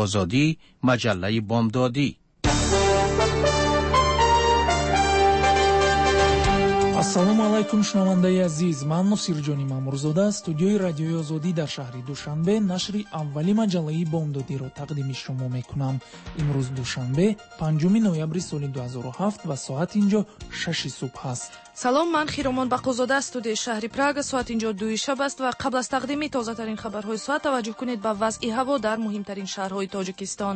آزادی، مجله بامدادی. ассалому алайкум шунавандаи азиз, ман Нусирҷони Мамурзода студиои радиои Озодӣ дар шаҳри Душанбе нашри аввали маҷаллаи бомдодиро тақдими шумо мекунам. имрӯз душанбе 5 ноябри соли 2007 ва соат инҷо 6 субҳ аст. салом, ман Хиромон Бақозода студияи шаҳри Прага. соат инҷо 2 шаб аст ва қабл аз тақдими тозатарин хабарҳои соат таваҷҷӯҳ кунед ба вазъи ҳаво дар муҳимтарин шаҳрҳои Тоҷикистон.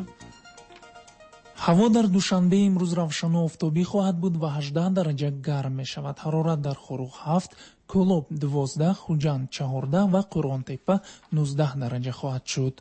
ҳаво дар Душанбе имрӯз равшану офтобӣ хоҳад буд ва 18 дараҷа гарм мешавад. ҳарорат дар Хорух 7, Кӯлоб 12, Хуҷанд 14 ва Қурғонтепа 19 дараҷа хоҳад шуд.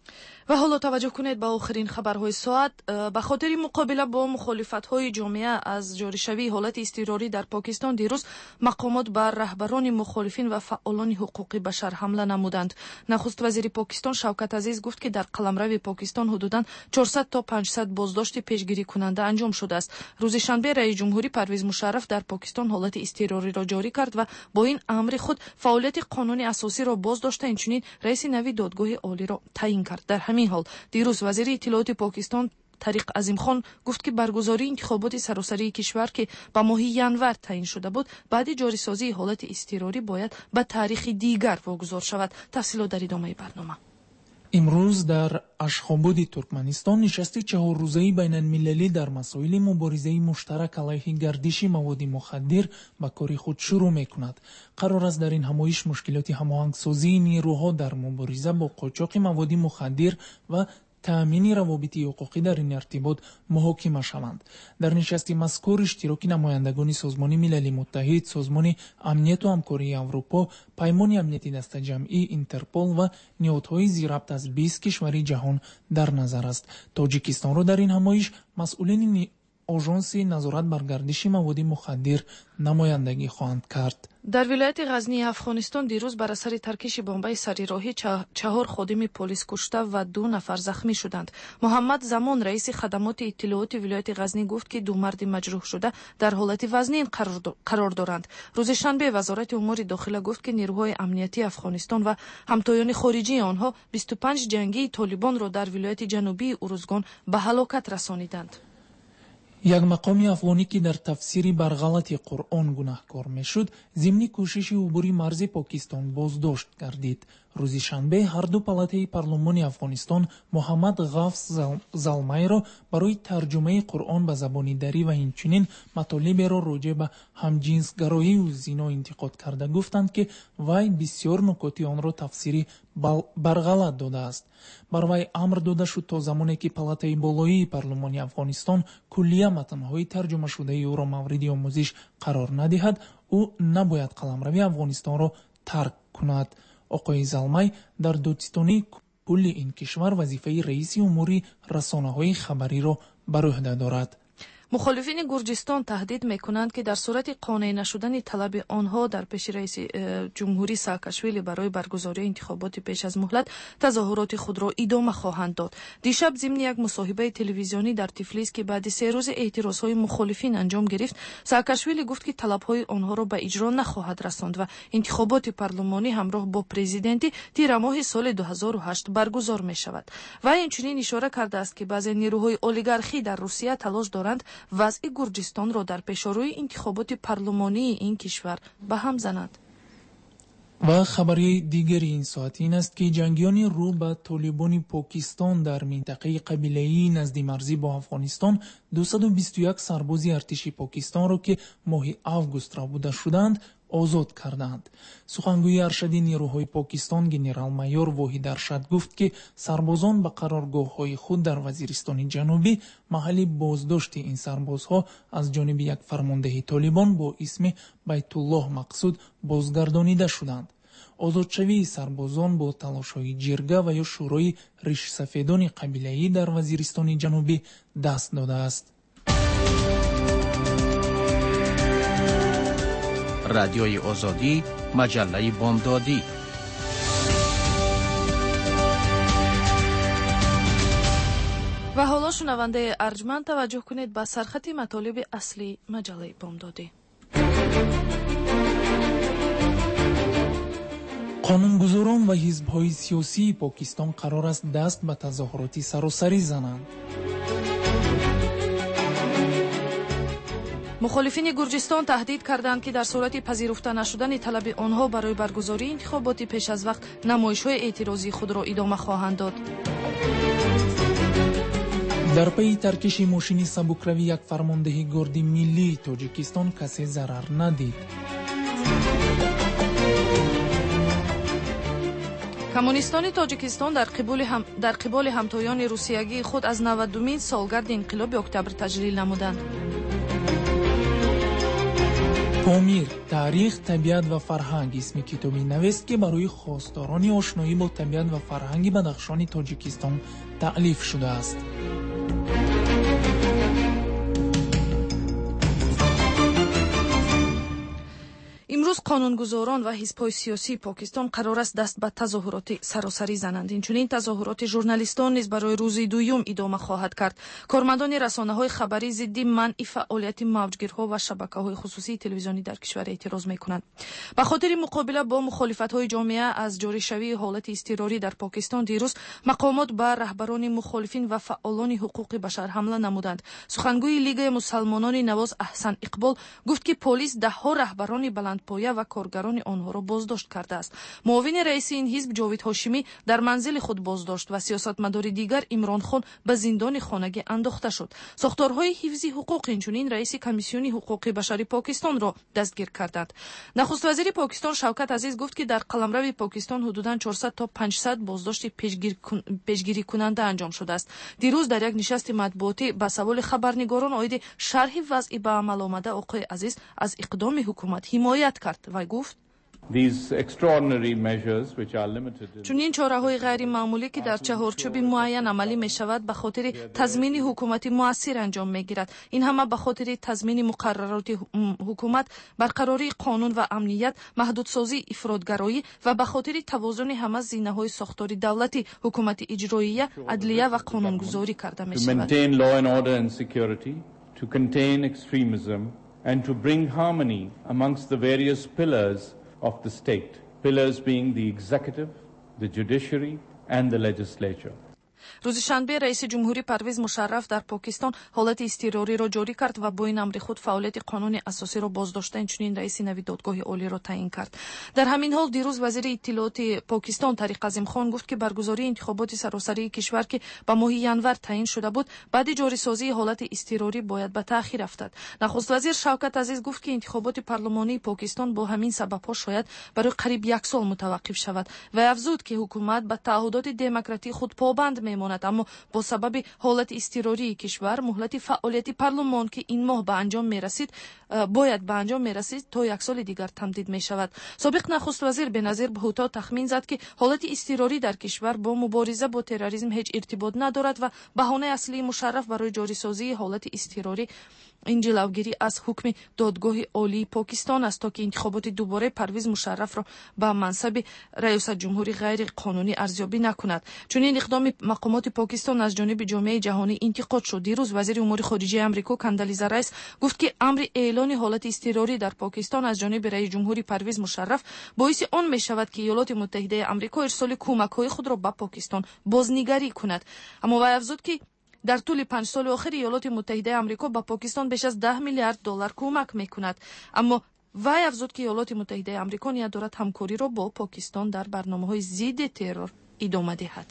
ва ҳоло таваҷҷӯҳ кунед ба охирин хабарҳои соат. ба хотири муқобила бо мухолифатҳои ҷомеа аз ҷоришавии ҳолати изтирорӣ дар Покистон дирӯз мақомот ба раҳбарони мухолифин ва фаъолони ҳуқуқи башар ҳамла намуданд. нахуст вазири Покистон Шавкат Азиз гуфт, ки дар қаламрави Покистон ҳудудан 400 то 500 боздошти пешгирикунанда анҷом шудааст. рӯзи шанбе раиси ҷумҳурӣ Парвиз Мушарраф дар Покистон ҳолати изтирориро ҷорӣ кард ва бо ин амри худ фаъолияти қонуни асосиро боздошта, инчунин раиси нави додгоҳи олиро таъин кард. дар ҳамин ҳол дирӯз вазири иттилооти Покистон Тариқ Азимхон гуфт, ки баргузории интихоботи саросарии кишвар, ки ба моҳи январ таъин шуда буд, баъди ҷорисозии ҳолати изтирорӣ бояд ба таърихи дигар вогузор шавад. тафсилот дар идомаи барнома. имрӯз дар Ашхободи Туркманистон нишасти 4-рӯзаи байналмилалӣ дар масоили муборизаи муштарак алайҳи гардиши маводи мухаддир ба кори худ шурӯъ мекунад. қарор аст дар ин ҳамоиш мушкилоти ҳамоҳангсозии нерӯҳо дар мубориза бо қочоқи маводи мухаддир ва таъмини равобити ҳуқуқӣ дар ин иртибот муҳокима шаванд. дар нишасти мазкур иштироки намояндагони Созмони Милали Муттаҳид, Созмони амнияту ҳамкории Аврупо, Паймони амнияти дастаҷамъӣ Интерпол ва ниҳодҳои зирабт аз 20 кишвари ҷаҳон дар назар аст. Тоҷикистонро дар ин ҳамоиш масъулини оҷонси назорат бар гардиши маводи мухаддир намояндагӣ хоҳанд кард. дар вилояти Ғазнии Афғонистон дирӯз бар асари таркиши бомбаи сарироҳӣ 4 ходими полис кушта ва 2 нафар захмӣ шуданд. Муҳаммад Замон, раиси хадамоти иттилооти вилояти Ғазнӣ гуфт, ки 2 марди маҷрӯҳшуда дар ҳолати вазнин қарор доранд. рӯзи шанбе вазорати умури дохила гуфт, ки нерӯҳои амнияти Афғонистон ва ҳамтоёни хориҷии онҳо 25 ҷангии Толибонро дар вилояти ҷанубии Урузгон ба ҳалокат расониданд. як мақоми афғонӣ, ки дар тафсири бар ғалати Қуръон гунаҳкор мешуд, зимни кӯшиши убури марзи Покистон боздошт гардид. рӯзи шанбе ҳарду палатаи парлумони Афғонистон Муҳаммад Ғафс Залмайро барои тарҷумаи Қуръон ба забони дарӣ ва инчунин матолиберо роҷеъ ба ҳамҷинсгароию зино интиқод карда гуфтанд, ки вай бисёр нукоти онро тафсири барғалат додааст. бар вай амр дода шуд то замоне ки палатаи болоии парлумони Афғонистон куллия матнҳои тарҷумашудаи ӯро мавриди омӯзиш қарор надиҳад, ӯ набояд қаламрави Афғонистонро тарк кунад. оқои Залмай дар додистони кулли ин кишвар вазифаи раиси умури расонаҳои хабариро бар ӯҳда дорад. мухолифини Гурҷистон таҳдид мекунанд, ки дар сурати қонеъ нашудани талаби онҳо дар пеши раиси ҷумҳурӣ Саакашвили барои баргузории интихоботи пеш аз муҳлат тазоҳуроти худро идома хоҳанд дод. дишаб зимни як мусоҳибаи телевизионӣ дар Тифлис, ки баъди 3 рӯзи эътирозҳои мухолифин анҷом гирифт, Саакашвили гуфт, ки талабҳои онҳоро ба иҷро нахоҳад расонд ва интихоботи парлумонӣ ҳамроҳ бо президентӣ тирамоҳи соли 2008 баргузор мешавад. вай инчунин ишора кардааст, ки баъзе нерӯҳои олигархӣ дар Русия талош доранд вазъи Гурҷистонро дар пешорӯи интихоботи парлумонии ин кишвар ба ҳам занад. ва хабари дигари ин соат ин аст, ки ҷангиёни рӯ ба Толибони Покистон дар минтақаи қабилаии назди марзӣ бо Афғонистон 221 сарбози артиши Покистонро, ки моҳи август равбуда шуданд, озод карданд. сухангӯи аршади нерӯҳои Покистон генерал-майор Воҳид Аршад гуфт, ки сарбозон ба қароргоҳҳои худ дар Вазиристони ҷанубӣ маҳалли боздошти ин сарбозҳо аз ҷониби як фармондеҳи Толибон бо исми Байтуллоҳ Мақсуд бозгардонида шуданд. озодшавии сарбозон бо талошҳои ҷирга ва ё шӯрои ришсафедони қабилаӣ дар Вазиристони ҷанубӣ даст додааст. رادیوی آزادی، مجله بامدادی. و حالا شنونده ارجمند توجه کنید به سرخط مطالب اصلی مجله بامدادی. қонунгузорон ва ҳизбҳои сиёсии покистон қарор аст даст ба тазоҳуроти саросарӣ зананд. мухолифини гурҷистон таҳдид карданд ки дар сурати пазируфта нашудани талаби онҳо барои баргузории интихоботи пеш аз вақт намоишҳои эътирозии худро идома хоҳанд дод. дар пайи таркиши мошини сабукравӣ як фармондеҳи горди миллии тоҷикистон касе зарар надид. коммунистони тоҷикистон дар қиболи ҳамтоёни русиягии худ аз 90-умин солгарди инқилоби октябр таҷлил намуданд. помир таърих, табиат ва фарҳанг исми китоби навест ки барои хостдорони ошноӣ бо табиат ва фарҳанги бадахшони тоҷикистон таълиф шудааст. имрӯз қонунгузорон ва ҳизбҳои сиёсии покистон қарор аст даст ба тазоҳуроти саросарӣ зананд. инчунин тазоҳуроти журналистон низ барои рӯзи дуюм идома хоҳад кард. кормандони расонаҳои хабарӣ зидди манъи фаъолияти мавҷгирҳо ва шабакаҳои хусусии телевизионӣ дар кишвар эътироз мекунанд. ба хотири муқобила бо мухолифатҳои ҷомеа аз ҷоришавии ҳолати изтирорӣ дар покистон дирӯз мақомот ба раҳбарони мухолифин ва фаъолони ҳуқуқи башар ҳамла намуданд. сухангӯи лигаи мусалмонони Навоз Аҳсан Иқбол гуфт ки полис даҳҳо раҳбарони баландпоя ва коргарони онҳоро боздошт кардааст. муовини раиси ин ҳизб Ҷовид Ҳошимӣ дар манзили худ боздошт ва сиёсатмадори дигар Имронхон ба зиндони хонагӣ андохта шуд. сохторҳои ҳифзи ҳуқуқ инчунин раиси комиссиони ҳуқуқи башари покистонро дастгир карданд. нахуствазири покистон Шавкат Азиз гуфт ки дар қаламрави покистон ҳудудан 400 то 500 боздошти пешгирикунанда анҷом шудааст. дирӯз дар як нишасти матбуотӣ ба саволи хабарнигорон оиди шарҳи вазъи ба амаломада оқои Азиз аз иқдоми ҳукумат ҳимоят кард. вай гуфт: чунин чораҳои ғайримаъмулӣ ки дар чаҳорчӯби муайян амалӣ мешавад ба хотири тазмини ҳукумати муассир анҷом мегирад. ин ҳама ба хотири тазмини муқаррароти ҳукумат, барқарории қонун ва амният, маҳдудсозии ифротгароӣ ва ба хотири тавозуни ҳама зинаҳои сохтори давлатӣ, ҳукумати иҷроия, адлия ва қонунгузорӣ карда мешавад. To contain extremism and to bring harmony amongst the various pillars of the state, pillars being the executive, the judiciary and the legislature. рӯзи шанбе раиси ҷумҳурӣ Парвиз Мушарраф дар покистон ҳолати изтирориро ҷорӣ кард ва бо ин амри худ фаъолияти қонуни асосиро боздошта, инчунин раиси нави додгоҳи олиро таъин кард. дар ҳамин ҳол дирӯз вазири иттилооти покистон Тариқ Азимхон гуфт ки баргузории интихоботи саросарии кишвар ки ба моҳи январ таъин шуда буд, баъди ҷорисозии ҳолати изтирорӣ бояд ба таъхир рафтад. нахуствазир Шавкат Азиз гуфт ки интихоботи парлумонии покистон бо ҳамин сабабҳо шояд барои қариб як сол мутаваққиф шавад. вай афзуд ки ҳукумат ба таъҳудоти демократии худ побанд мемонад, аммо бо сабаби ҳолати изтирории кишвар муҳлати фаъолияти парлумон ки ин моҳ ба анҷом мерасид бояд ба анҷом мерасид то як соли дигар тамдид мешавад. собиқ нахуствазир Беназир Бҳутто тахмин зад ки ҳолати изтирорӣ дар кишвар бо мубориза бо терроризм ҳеҷ иртибот надорад ва баҳонаи аслии Мушарраф барои ҷорисозии ҳолати изтирорӣ ин ҷилавгирӣ аз ҳукми додгоҳи олии покистон аст то ки интихоботи дубораи Парвиз Мушаррафро ба мансаби раёсатҷумҳурӣ ғайриқонунӣ арзёбӣ накунад. чунин иқдоми мақомоти покистон аз ҷониби ҷомеаи ҷаҳонӣ интиқод шуд. дирӯз вазири умури хориҷияи амрико Кандализа Райс гуфт ки амри эълони ҳолати изтирорӣ дар покистон аз ҷониби раисҷумҳури Парвиз Мушарраф боиси он мешавад ки Иёлоти Муттаҳидаи Амрико ирсоли кӯмакҳои худро ба покистон бознигарӣ кунад. аммо вай афзуд ки дар тӯли 5 соли охир Иёлоти Муттаҳидаи Амрико ба покистон беш аз $10 миллиард кӯмак мекунад. аммо вай афзуд ки Иёлоти Муттаҳидаи Амрико ният дорад ҳамкориро бо покистон дар барномаҳои зидди террор идома диҳад.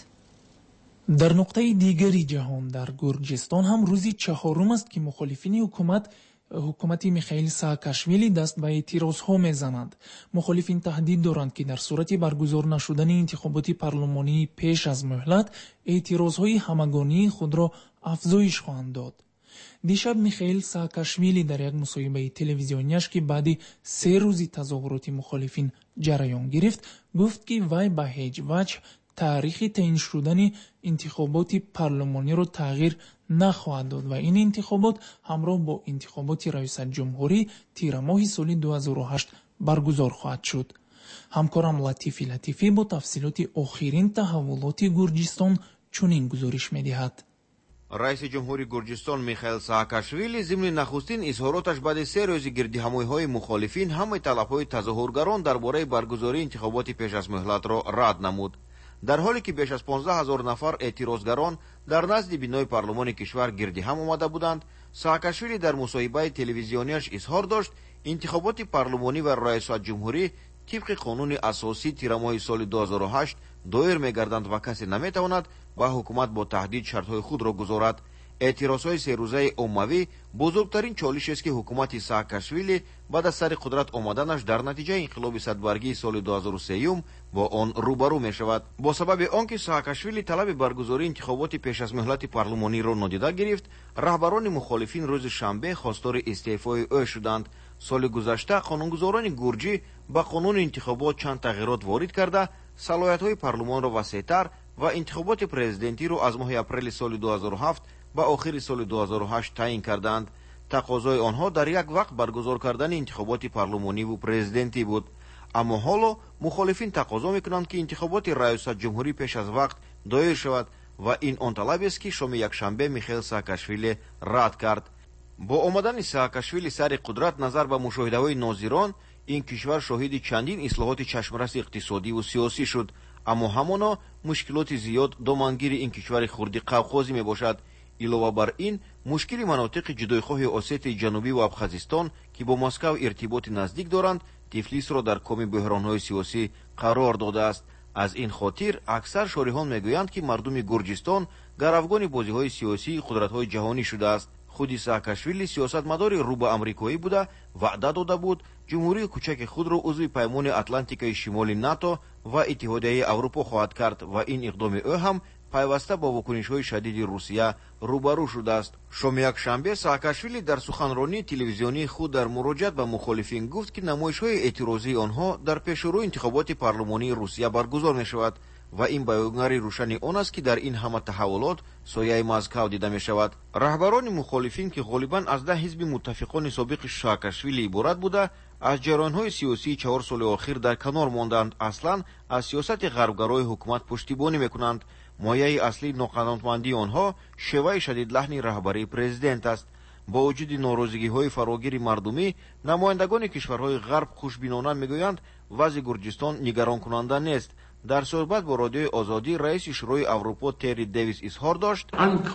дар нуқтаи дигари ҷаҳон дар Гурҷистон ҳам рӯзи 4 аст ки мухолифини ҳукумати Михаил Саакашвили даст ба эътирозҳо мезананд. мухолифин таҳдид доранд ки дар сурати баргузор нашудани интихоботи парлумонии пеш аз муҳлат эътирозҳои ҳамагонии худро афзоиш хоҳанд дод. дишаб Михаил Саакашвили дар як мусоҳибаи телевизионияш ки баъди 3 рӯзи тазоҳуроти мухолифин ҷараён гирифт, гуфт ки вай ба ҳеҷ ваҷҳ таърихи таъин шудани интихоботи парлумониро тағйир нахоҳад дод ва ин интихобот ҳамроҳ бо интихоботи раёсатҷумҳурӣ тирамоҳи соли 2008 баргузор хоҳад шуд. ҳамкорам Латифӣ бо тафсилоти охирин таҳаввулоти Гурҷистон чунин гузориш медиҳад. رئیس جمهوری گرجستان میخائیل سااکاشویلی ضمن نخستین اظهاراتش بعد 3 روز گردهمایی‌های مخالفین همه طلب‌های تظاهرگران درباره برگزاری انتخابات پیش از مهلت را رد نمود. در حالی که بیش از 15000 نفر اعتراضگران در نزد بینای پارلمان کشور گردی هم آمده بودند، سااکاشویلی در مصاحبه تلویزیونیش اظهار داشت انتخابات پارلمانی و ریاست جمهوری طبق قانون اساسی تیرماه سال 2008 دایر می‌گردند و کسی نمی‌تواند با حکومت با تهدید شرط‌های خود را گذارد. اعتراضهای 3 روزه عمومی بزرگترین چالش است که حکومت سااکاشویلی بعد از سر قدرت آمدنش در نتیجه انقلاب صدبرگی سال 2003 با آن روبرو می شود. با سبب آنکه سااکاشویلی طلب برگزاری انتخابات پیش از مهلت پارلمانی را نادیده گرفت، رهبران مخالفین روز شنبه خواستار استعفای او شدند. سال گذشته قانونگذاران گرجی با قانون انتخابات چند تغییرات وارد کرده صلاحیت‌های پارلمان را وسیع‌تر و انتخابات پرزیدنتی را از ماه اپریل سال 2007 با آخر سال 2008 تعیین کردند. تقاضای آنها در یک وقت برگزار کردن انتخابات پارلمانی و پرزیدنتی بود. اما حالا مخالفین تقاضا میکنند که انتخابات ریاست جمهوری پیش از وقت دایر شود و این آن طلبی است که شام یکشنبه میخائیل سااکاشویلی رد کرد. با آمدن سااکاشویلی سر قدرت نظر به مشاهده‌های ناظران این کشور شاهد چندین اصلاحات چشمرس اقتصادی و سیاسی شد، اما همانا مشکلات زیاد دامنگیر این کشور خرد قوقازی میباشد. علاوه بر این مشکل مناطق جدایخواه اسیای جنوبی و ابخازستان که با مسکو ارتباط نزدیک دارند تفلیس را در کام بحران‌های سیاسی قرار داده است. از این خاطر اکثر شارحان میگویند که مردم گرجستان گروگان بازی‌های سیاسی قدرت‌های جهانی شده است. خود سااکاشویلی سیاستمدار رو به آمریکایی بوده وعده داده بود جمهوری کوچک خود را عضو پیمان اتلانتیک شمالی ناتو و اتحادیه اروپا خواهد کرد و این اقدام او هم پیوسته با واکنش‌های شدید روسیه روبرو شده است. شام یکشنبه سااکاشویلی در سخنرانی تلویزیونی خود در مراجعت به مخالفین گفت که نمایش‌های اعتراضی آنها در پیشرو انتخابات پارلمانی روسیه برگزار می‌شود و این بیانگر روشنی آن است که در این همه تحولات سایه مسکو دیده می شود. رهبران مخالفین که غالباً از 10 حزب متفقان سابق سااکاشویلی عبارت بوده از جریان‌های سیاسی 4 سال اخیر در کنار ماندند. اصلاً از سیاست غربگرای حکومت پشتیبانی میکنند. مایه اصلی ناقانونمندی آنها شیوه شدید لحن رهبری پرزیدنت است. با وجود ناراضگی‌های فراگیر مردمی، نمایندگان کشورهای غرب خوشبینانه میگویند وضع گرجستان نگران کننده نیست. در صحبت با رادیوی آزادی رئیس شورای اروپا تری دیویس اظهار داشت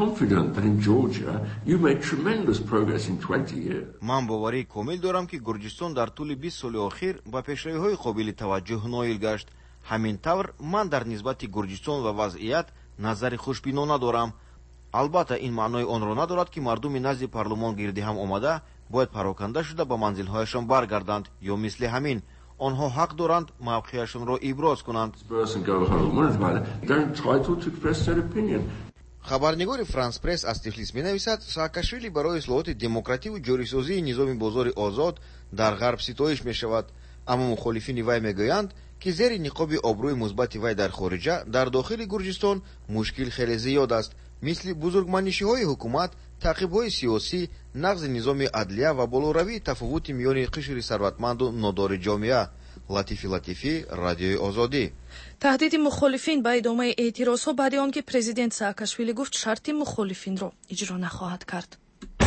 من باوری کامل دارم که گرجستان در طول 20 سال اخیر با پیشروی‌های قابل توجه نائل گشت. همین طور من در نسبت گرجستان و وضعیت نظر خوشبینانه دارم. البته این معنای آن را ندارد که مردم نزد پارلمان گردی هم آمده باید پراکنده شده به منزل‌هایشان برگردند یا مثل همین آنها حق دارند موقعشان را ابراز کنند. خبرنگار فرانس پرس از تفلیس می‌نویسد سااکاشویلی برای اصلاحات دموکراتی و جاریسازی نظام بازار آزاد در غرب ستایش می‌شود، اما مخالفین وی می‌گویند که زیر نقاب آبروی مثبت وی در خارجه در داخل گرجستان مشکل خیلی زیاد است، مثل بزرگمنشی‌های حکومت، تعقیب‌های سیاسی، نقض نظام عدلیه و بالوروی تفاوت میان قشر ثروتمند و نادار جامعه. لطیفی رادیوی آزادی. تهدید مخالفین به ادامه اعتراضها بعد آنکه پرزیدنت سااکاشویلی گفت شرط مخالفین را اجرا نخواهد کرد.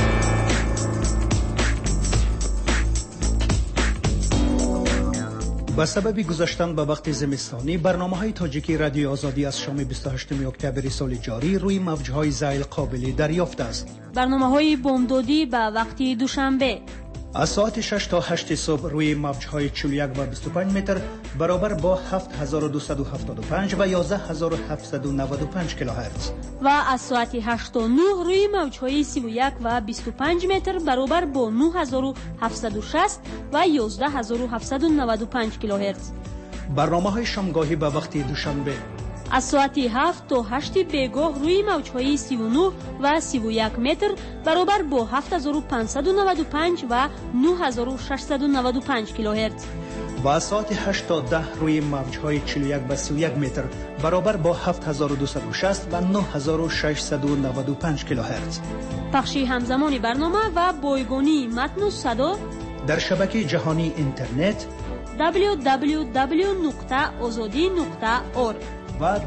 با سبب گذاشتن به وقت زمستانی برنامه‌های تاجیکی رادیو آزادی از شام 28 اکتبر سال جاری روی موج‌های زائل قابل دریافت است. برنامه‌های بامدادی به وقت دوشنبه از ساعت 6 تا 8 صبح روی موج‌های 41 و 25 متر برابر با 7275 و 11795 کیلوهرتز و از ساعت 8 تا 9 روی موج‌های 31 و 25 متر برابر با 9760 و 11795 کیلوهرتز. برنامه‌های شامگاهی به وقت دوشنبه از ساعت 7 تا 8 بیگاه روی موج‌های 39 و 31 متر برابر با 7595 و 9695 کیلوهرتز و از ساعت 8 تا 10 روی موج‌های 41 و 31 متر برابر با 7260 و 9695 کیلوهرتز. پخش همزمان برنامه و بایگانی متن و صدا در شبکه جهانی اینترنت www.azadi.org و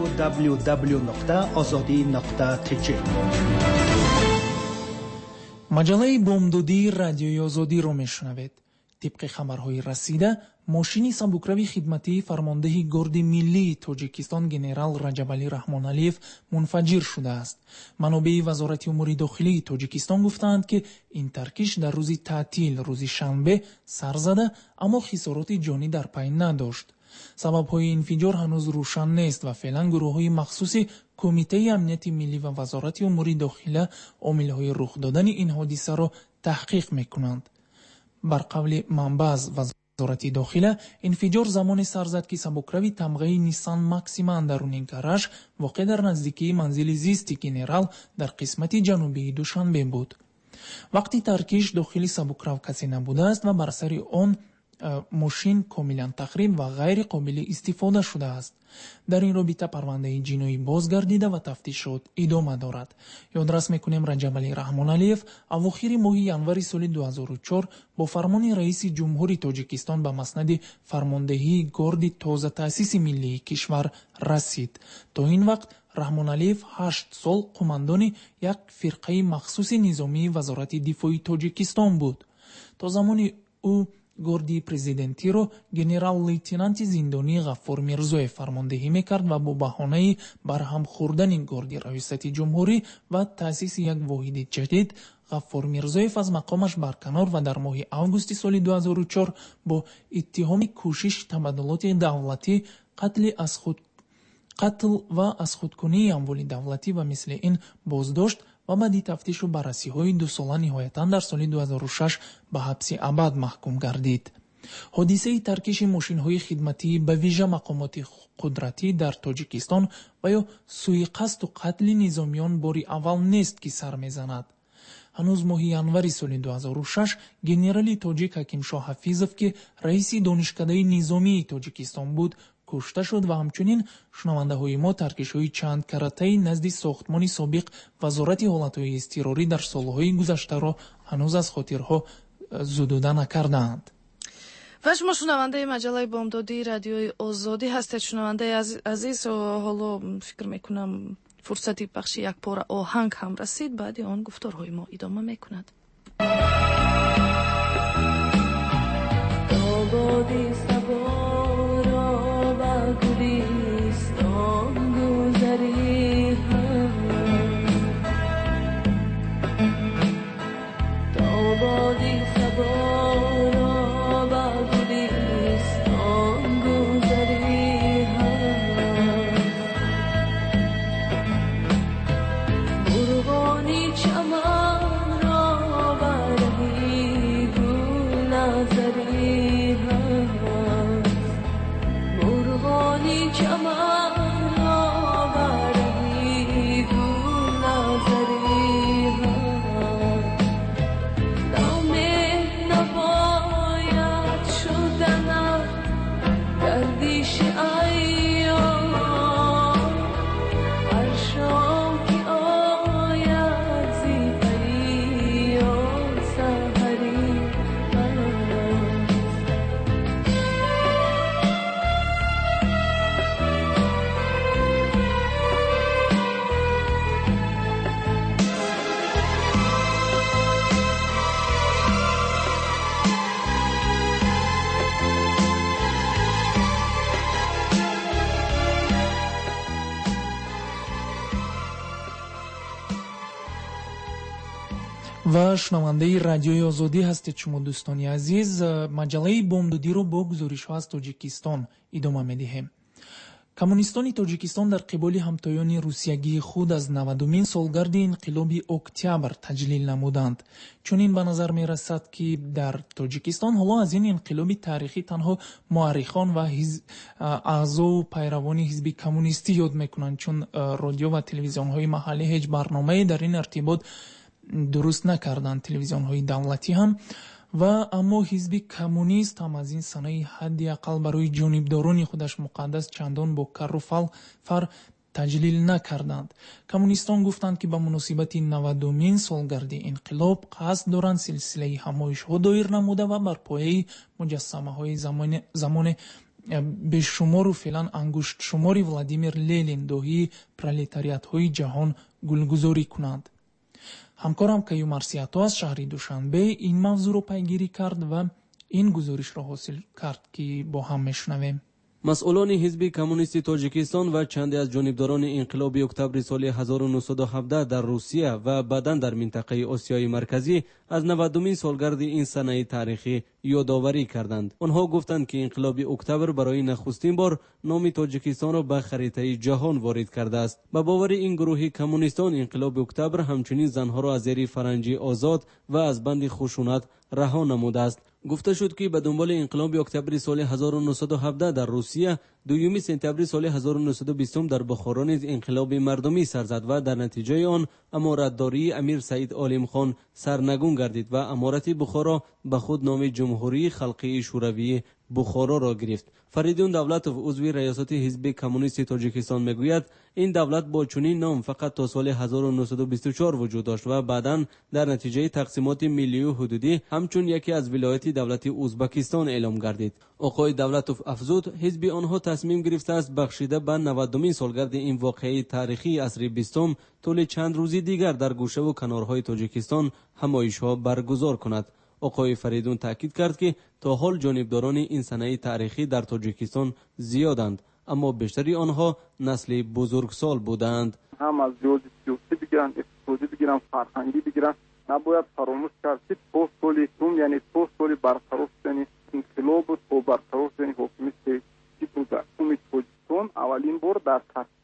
www.azadi.tk. маҷаллаи бомдодии радиои озодиро мешунавед. тибқи хабарҳои расида, мошини сабукрави хидматии фармондеҳи горди миллии тоҷикистон генерал Раҷабалӣ Раҳмоналиев мунфаҷир шудааст. манобеи вазорати умури дохилии тоҷикистон гуфтаанд, ки ин таркиш дар рӯзи таътил, рӯзи шанбе сар зада, аммо хисороти ҷонӣ дар пай надошт. сабабҳои инфиҷор ҳанӯз рӯшан нест ва феълан гурӯҳҳои махсуси кумитаи амнияти миллӣ ва вазорати умури дохила омилҳои рух додани ин ҳодисаро таҳқиқ мекунанд. бар қавли манбаъ аз вазорати дохила, инфиҷор замоне сар зад, ки сабукрави тамғаи Nissan Maxima андарунин гараж воқеъ дар наздикии манзили зисти генерал дар қисмати ҷанубии Душанбе буд. вақти таркиш дохили сабукрав касе набудааст ва бар сари он мошин комилан тахриб ва ғайри қобили истифода шудааст. дар ин робита парвандаи ҷиноӣ бозгардида ва тафтишот идома дорад. ёдрас мекунем Раҷабалӣ Раҳмоналиев авохири моҳи январи соли 2004 бо фармони раиси ҷумҳури Тоҷикистон ба маснади фармондеҳии горди тозатаъсиси миллии кишвар расид. то ин вақт Раҳмоналиев 8 сол қумандони як фирқаи махсуси низомии вазорати дифои Тоҷикистон буд. то замони ӯ горди президентиро генерал-лейтенанти зиндонии Ғаффор Мирзоев фармондеҳӣ мекард ва бо баҳонаи барҳам хӯрдани горди раёсати ҷумҳурӣ ва таъсиси як воҳиди ҷадид, Ғаффор Мирзоев аз мақомаш барканор ва дар моҳи августи соли 2004 бо иттиҳоми кӯшиши табаддулоти давлатӣ, қатл ва аз худкунии амволи давлатӣ ва мисли ин боздошт ва баъди тафтишу баррасиҳои 2 сола ниҳоятан дар соли 2006 ба ҳабси абад маҳкум гардид. ҳодисаи таркиши мошинҳои хидматии ба вижа мақомоти қудратӣ дар Тоҷикистон ва ё суиқасду қатли низомиён бори аввал нест, ки сар мезанад. ҳанӯз моҳи январи соли 2006 генерали тоҷик Ҳакимшоҳ Ҳафизов, ки раиси донишкадаи низомии Тоҷикистон буд, кушта шуд ва ҳамчунин шунавандаҳои мо таркишҳои чанд каратаи назди сохтмони собиқ вазорати ҳолатҳои изтирорӣ дар солҳои гузаштаро ҳанӯз аз хотирҳо зудуда накардаанд. ва шумо шунавандаи маҷаллаи бомдодии радиои озодӣ ҳастед. шунавандаи азиз, ҳоло фикр мекунам фурсати пахши як пора оҳанг ҳам расид. баъди он гуфторҳои мо идома мекунад. ва шунавандаи радиои озодӣ ҳастед шумо дӯстони азиз. маҷаллаи бомдодиро бо гузоришҳо аз Тоҷикистон идома медиҳем. коммунистони Тоҷикистон дар қиболи ҳамтоёни русиягии худ аз 90-умин солгарди инқилоби октябр таҷлил намуданд. чунин ба назар мерасад, ки дар Тоҷикистон ҳоло аз ин инқилоби таърихӣ танҳо муаррихон ва аъзову пайравони ҳизби коммунистӣ ёд мекунанд, чун радио ва телевизионҳои маҳаллӣ ҳеҷ барномае дар ин иртибот дуруст накарданд, телевизионҳои давлатӣ ҳам. ва аммо ҳизби коммунист ҳам аз ин санаи ҳадди ақал барои ҷонибдорони худаш муқаддас чандон бо карру фар таҷлил накарданд. коммунистон гуфтанд, ки ба муносибати 90-умин солгарди инқилоб қасд доранд силсилаи ҳамоишҳо доир намуда ва бар пояи муҷассамаҳои замони به شمار و فعلا انگشت شماری ولادیمیر لنین داهی پرولتاریات های جهان گلگذاری کنند. همکارم کیومر سیاتو از شهر دوشنبه این موضوع رو پیگیری کرد و این گزارش را حاصل کرد که با هم میشنویم. مسئولان حزب کمونیست تاجیکستان و چندی از جانبداران انقلاب اکتبر سال 1917 در روسیه و بعداً در منطقه آسیای مرکزی از 90مین سالگرد این صحنه تاریخی یادآوری کردند. آنها گفتند که انقلاب اکتبر برای نخستین بار نام تاجیکستان را به خریطه جهان وارد کرده است. به باور این گروه کمونیستان انقلاب اکتبر همچنین زنها را از زیر فرنگی آزاد و از بند خشونت رها نموده است. گفته شد که به دنبال انقلاب اکتبر سال 1917 در روسیه، 2 سپتامبر سال 1920 در بخارا نیز انقلاب مردمی سر زد و در نتیجه آن امارتداری امیر سعید عالم خان سرنگون گردید و امارت بخارا به خود نام جمهوری خلقی شوروی بخارا را گرفت. فریدون دولتوف عضو ریاست حزب کمونیست تاجیکستان میگوید این دولت با چنین نام فقط تا سال 1924 وجود داشت و بعداً در نتیجه تقسیمات ملی و حدودی همچون یکی از ولایت دولتی ازبکستان اعلام گردید. آقای دولتوف افزود حزب آنها تصمیم گرفته است بخشیده به 90مین سالگرد این واقعه تاریخی عصر 20 طول چند روزی دیگر در گوشه و کنارهای تاجیکستان همایش‌ها برگزار کند. آقای فریدون تاکید کرد که تا حال جانبداران این صحنه تاریخی در تاجیکستان زیادند، اما بیشتری آنها نسل بزرگسال بودند. هم از جهت سیاسی بگیرن، اقتصادی بگیرن، فرهنگی بگیرن، نباید فراموش کرد که دو سال دوم یعنی 2 سال برطرف شدن انقلاب و برطرف شدن حکومت کی بوده. حکومت تاجیکستان اولین بار در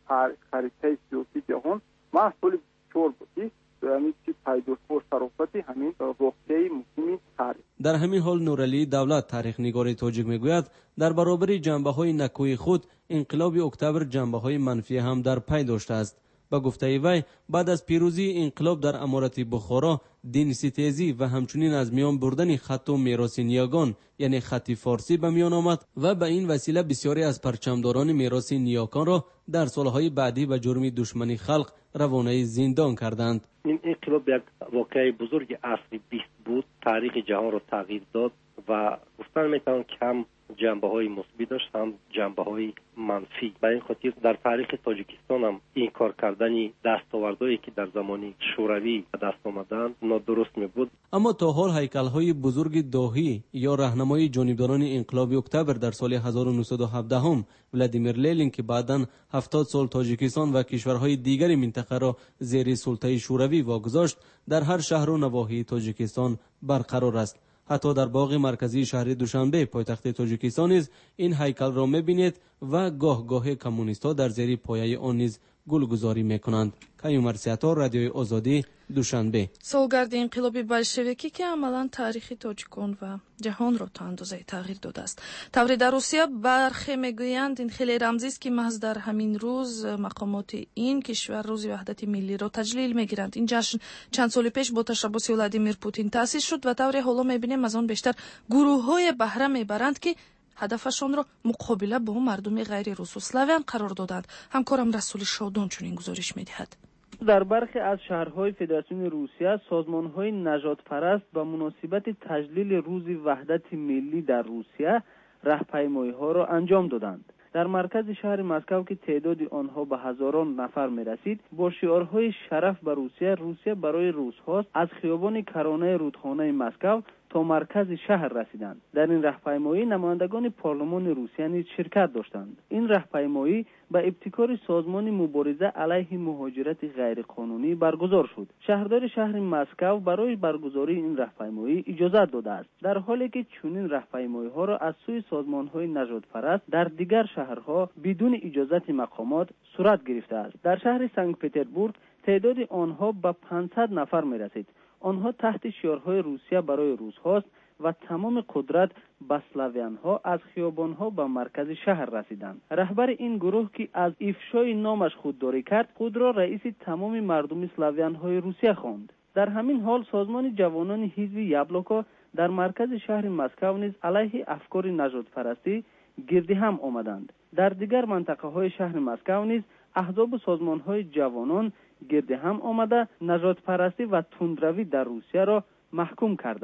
خریطه سیاسی جهان محصول چور بودی. همین چیز پیداست شرافتی همین واقعی مهمی تاریخ. در همین حال نورعلی دولت تاریخ نگار تاجیک میگوید در برابر جنبه‌های نکوی خود انقلاب اکتبر جنبه‌های منفی هم در پی داشته است. با گفته وی بعد از پیروزی انقلاب در امارت بخارا دین ستیزی و همچنین از میان بردن خط و میراث نیاگان یعنی خط فارسی به میان آمد و به این وسیله بسیاری از پرچمداران میراث نیاکان را در سالهای بعدی به جرم دشمنی خلق روانه زندان کردند. این انقلاب یک واقعه بزرگ عصر 20 بود، تاریخ جهان را تغییر داد و گفتن میتوان که هم جنبه‌های مثبت داشت هم جنبه‌های منفی. برای این خاطر در تاریخ تاجیکستان هم این کار کردن دستاوردهایی که در زمان شوروی دست آمدند نادرست می‌بود. اما تا حال هیکل‌های بزرگ داهی یا راهنمای جانبداران انقلاب اکتبر در سال 1917 هم ولادیمیر لنین که بعداً 70 سال تاجیکستان و کشورهای دیگر منطقه را زیر سلطه شوروی واگذاشت در هر شهر و نواحی تاجیکستان برقرار است. حتی در باغ مرکزی شهر دوشنبه پایتخت تاجیکستان نیز این هیکل را می‌بینید و گاه گاه کمونیست‌ها در زیر پایه آن نیز گلگذاری می‌کنند. کیومر سیاتو، رادیوی آزادی، دوشنبه. سالگرد انقلاب بلشویکی که عملاً تاریخ تاجیکان و جهان را تا اندازه تغییر داده است. طوری در روسیه برخی میگویند این خیلی رمزی است که محض در همین روز مقامات این کشور روز وحدت ملی را تجلیل میگیرند. این جشن چند سال پیش با تشبث ولادیمیر پوتین تأسیس شد و طوری حالا میبینیم از آن بیشتر گروه‌های بهره میبرند که هدفشان را مقابله با مردم غیر روس و اسلاویان قرار دادند. همکارم رسول شادان چنین گزارش میدهد. در برخی از شهرهای فدراسیون روسیه سازمان‌های نژاد پرست با مناسبت تجلیل روز وحدت ملی در روسیه راهپیمایی‌ها را انجام دادند. در مرکز شهر مسکو که تعداد آنها به هزاران نفر می‌رسید با شعارهای شرف به روسیه برای روزهاست از خیابان کرانه رودخانه مسکو تا مرکز شهر رسیدند. در این راهپیمایی نمایندگان پارلمان روسیه نیز شرکت داشتند. این راهپیمایی به ابتکار سازمان مبارزه علیه مهاجرت غیرقانونی برگزار شد. شهردار شهر مسکو برای برگزاری این راهپیمایی اجازه داده است، در حالی که چنین راهپیمایی‌ها را از سوی سازمان‌های نژادپرست در دیگر شهرها بدون اجازه مقامات صورت گرفته است. در شهر سنت پترزبورگ تعداد آنها به 500 نفر می‌رسید. آنها تحت شعارهای روسیه برای روزهاست و تمام قدرت به اسلاویان‌ها از خیابان‌ها به مرکز شهر رسیدند. رهبر این گروه که از افشای نامش خودداری کرد، خود را رئیس تمام مردم اسلاویان‌های روسیه خواند. در همین حال سازمان جوانان حزب یابلوکا در مرکز شهر مسکو نیز علیه افکار نژادپرستی گرد هم آمدند. در دیگر منطقه‌های شهر مسکو نیز احزاب و سازمان‌های جوانان گرد هم آمده نژادپرستی و تندروی در روسیه را محکوم کردند.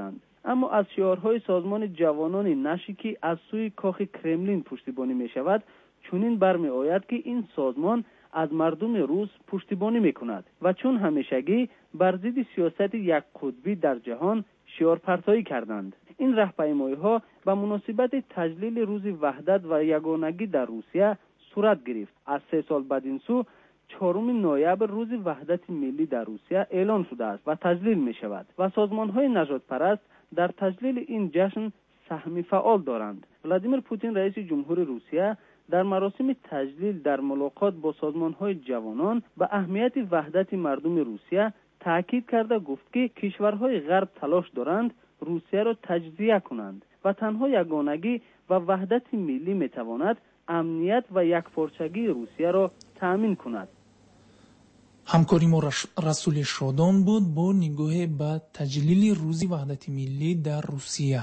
اما از شعارهای سازمان جوانان نشکی از سوی کاخ کرملین پشتیبانی می شود، چنین برمی آید که این سازمان از مردم روس پشتیبانی می کند و چون همیشگی بر ضد سیاست یک قطبی در جهان شعار پرتایی کردند. این راهپیمایی ها به مناسبت تجلیل روز وحدت و یگانگی در روسیه صورت گرفت. از 3 سال بعد این سو 4 نوامبر روز وحدت ملی در روسیه اعلان شده است و تجلیل می شود و سازمان های نژاد پرست در تجلیل این جشن سهمی فعال دارند. ولادیمیر پوتین رئیس جمهور روسیه در مراسم تجلیل در ملاقات با سازمان‌های جوانان و اهمیت وحدت مردم روسیه تاکید کرده گفت که کشورهای غرب تلاش دارند روسیه را تجزیه کنند و تنها یگانگی و وحدت ملی میتواند امنیت و یکپارچگی روسیه را تأمین کند. همکاری ما رسول شادان بود با نگاه به تجلیل روز وحدت ملی در روسیه.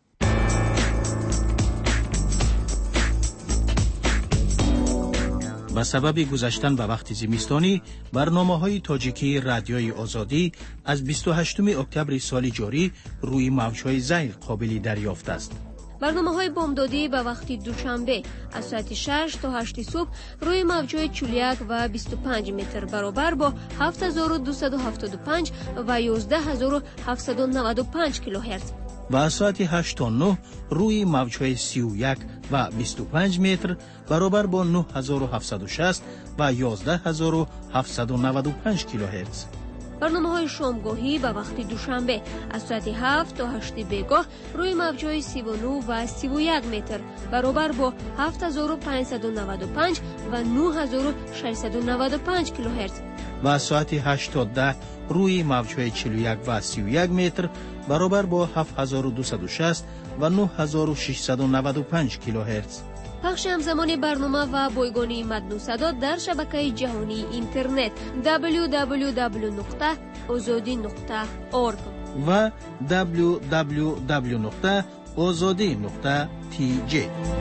به سبب گذشتن به وقت زمستانی، برنامه‌های تاجیکی رادیوی آزادی از 28 اکتبر سال جاری روی موج‌های ذیل قابل دریافت است. برنامه‌های بامدادی به وقت دوشنبه از ساعت 6 تا 8 صبح روی موج‌های 41 و 25 متر برابر با 7275 و 11795 کیلوهرتز و از ساعت 8 تا 9 روی موج‌های 31 و 25 متر برابر با 9760 و 11795 کیلوهرتز. برنامه‌های شامگاهی به وقت دوشنبه از ساعت 7 تا 8 بیگاه روی موج‌های 39 و 31 متر برابر با 7595 و 9695 کیلوهرتز و از ساعت 8 تا 10 روی موج‌های 41 و 31 متر برابر با 7260 و 9695 کیلوهرتز. پخش همزمان برنامه و بایگانی متن و صدا در شبکه جهانی اینترنت www.azadi.org و www.azadi.tj.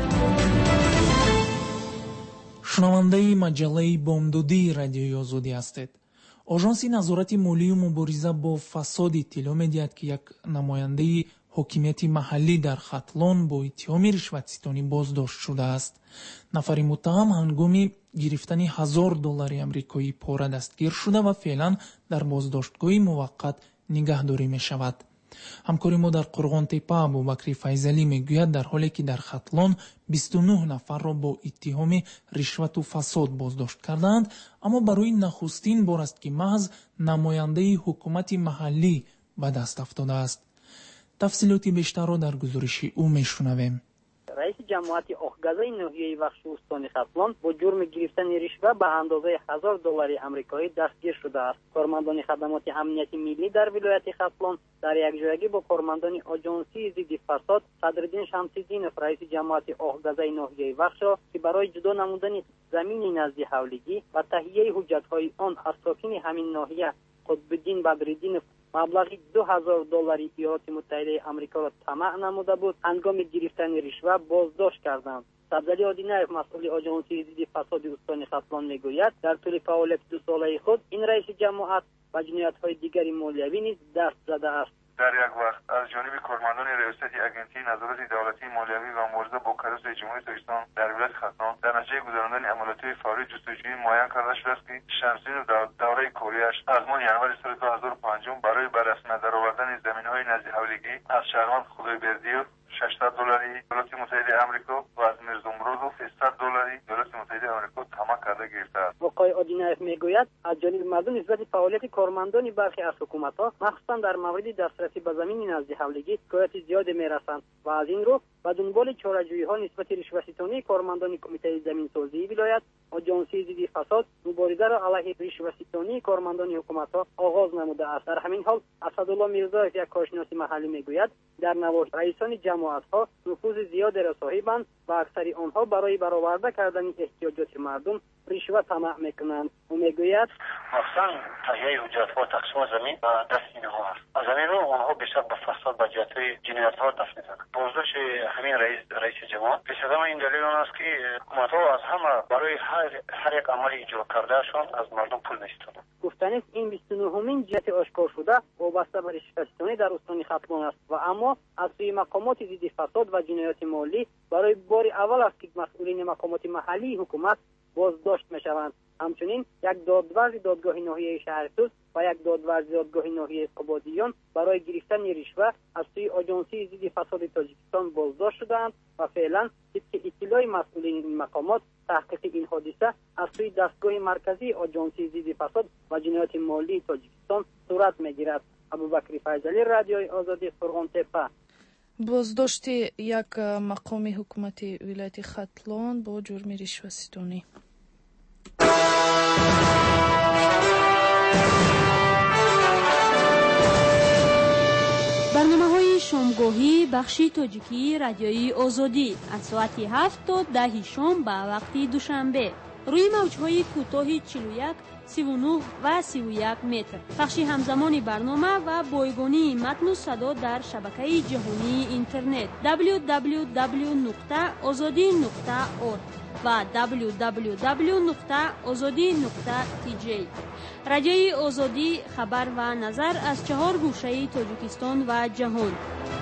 шунавандаи маҷаллаи бомдодии радиои озодӣ ҳастед. оҷонси назорати молию мубориза бо фасод иттилоъ медиҳад ки як намояндаи ҳокимияти маҳаллӣ дар хатлон бо иттиҳоми ришватситонӣ боздошт шудааст. нафари муттаҳам ҳангоми гирифтани $1000 амрикоӣ пора дастгир шуда ва феълан дар боздоштгоҳи муваққат нигаҳдорӣ мешавад. ҳамкори мо дар қурғонтепа абубакри файзалӣ мегӯяд дар ҳоле ки дар хатлон 29 нафарро бо иттиҳоми ришвату фасод боздошт кардаанд, аммо барои нахустин бор аст ки маҳз намояндаи ҳукумати маҳаллӣ ба даст афтодааст. тафсилоти бештарро дар гузориши ӯ мешунавем. رئیس جماعت آخگازه ناحیه بخش استان خطلان با جرم گرفتن رشوه به اندازه $1000 آمریکایی دستگیر شده است. کارمندان خدمات امنیتی ملی در ولایت خطلان در یکجایگی با کارمندان آژانسی ضد فساد صدرالدین شمس‌الدینов رئیس جماعت آخگازه ناحیه بخش را که برای جدا نمودن زمین نزد حولگی و تهیه حجت‌های آن از ساکن همین ناحیه قطب‌الدین بدرالدینов مبلغی $2000 ایالات متحده آمریکا را طمع نموده بود. هنگام گرفتن رشوه بازداشت کردند. سبزلی آدینایف مسئول آژانسی ضد فساد استان خطلان میگوید در طول فعالیت 2 ساله خود این رئیس جماعت و جنایت‌های دیگری مالیوی نیز دست زده است. در یک وقت از جانب کارمندان ریاست اگنتی نظارت دولتی مالیوی و مبارزه با کاراس جمهوری تاجیکستان در ولایت خطلان در نتیجه گذراندن عملیات‌های فوری جستجویی معین کرده شده است که شمس‌الدین در دوره کوریاش از ماه ینور سال 2005 برای به رسمیت درآوردن زمین‌های نزد حولگی از شهروند خدایبردیوف $600 ایالات متحده آمریکا و از میرزومرودوف $100 ایالات متحده آمریکا طمع کرده گرفته است. آقای آدینایف میگوید از جانب مردم نسبت فعالیت کارمندان برخی از حکومت‌ها مخصوصا در مورد دسترسی به زمین نزد حولگی شکایت زیاد میرسند و از این رو و دنبال چاره‌جویی‌ها نسبت رشوه‌ستانی کارمندان کمیته زمین‌سازی ولایت آژانسی ضد فساد مبارزه را علیه رشوه‌ستانی کارمندان حکومت‌ها آغاز نموده است. در همین حال اسدالله میرزایف یک کارشناس محلی میگوید در نواحی رئیسان جماعت‌ها نفوذ زیادی را صاحبند و اکثر آنها برای برآورده کردن احتیاجات مردم رشوه طمع میکنند و میگوید مخصوصا تهیه حجت‌ها و تقسیم زمین به دست اینها است. از زمین رو آنها بیشتر به فساد و جهت‌های جنایت‌ها دست می‌زنند. بازداشت همین رئیس جمهور پیش‌قدم این دلیل آن است که حکومت‌ها از همه برای هر یک عمل اجرا کردهشان از مردم پول می‌ستانند. گفتن است این 29مین جهت آشکار شده وابسته به رشوه‌ستانی در استان خطلان است و اما از سوی مقامات ضد فساد و جنایات مالی برای بار اول است که مسئولین مقامات محلی حکومت بازداشت می‌شوند. همچنین یک دادورز دادگاه ناحیه شهر سوز و یک دادورز دادگاه ناحیه قبادیان برای گرفتن رشوه از سوی آژانسی ضد فساد تاجیکستان بازداشت شدند و فعلا طبق اطلاع مسئولین این مقامات تحقیق این حادثه از سوی دستگاه مرکزی آژانسی ضد فساد و جنایات مالی تاجیکستان صورت میگیرد. ابوبکر فیضلی، رادیوی آزادی، فرغان‌تپه. بازداشت یک مقام حکومتی ولایت خطلان با جرم رشوه‌ستانی. برنامه‌های شامگاهی بخشی تاجیکی رادیوی آزادی از ساعت 7 تا 10 شام به وقت دوشنبه روی موج‌های کوتاه 41 39 و 31 متر. پخش همزمان برنامه و بایگانی متن و صدا در شبکه جهانی اینترنت www.azadi.org و www.azadi.tj. رادیوی آزادی خبر و نظر از 4 گوشه تاجیکستان و جهان.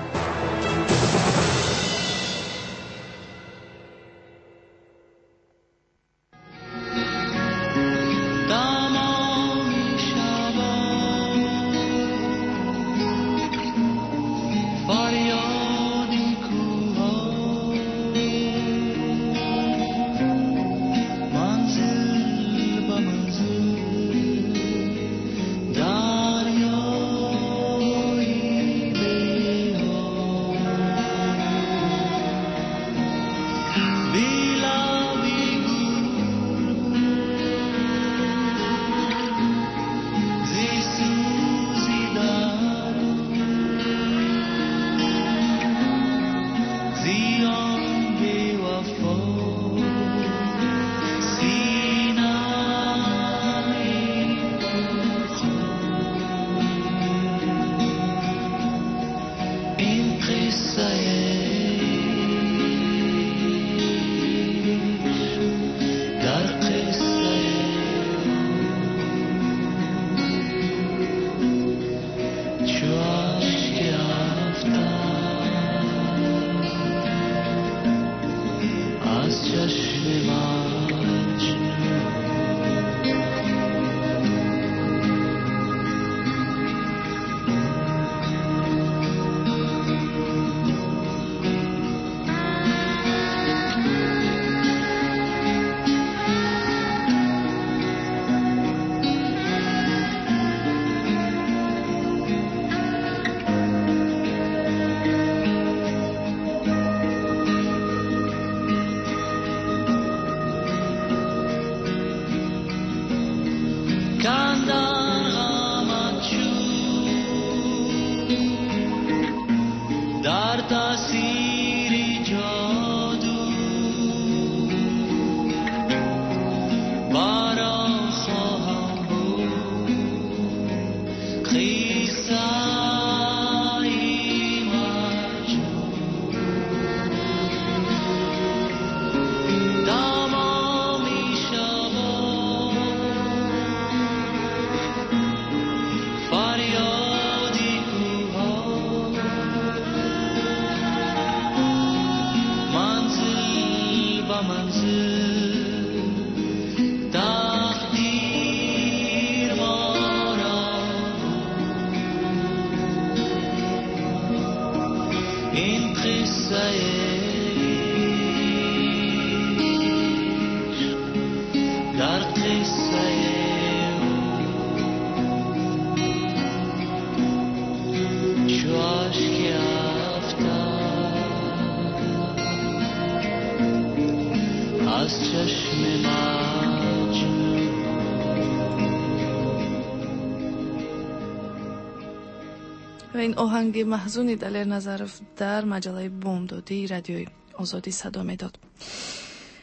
این آهنگ محزونی دلیر نظرف در مجله بامدادی رادیوی آزادی صدا میداد.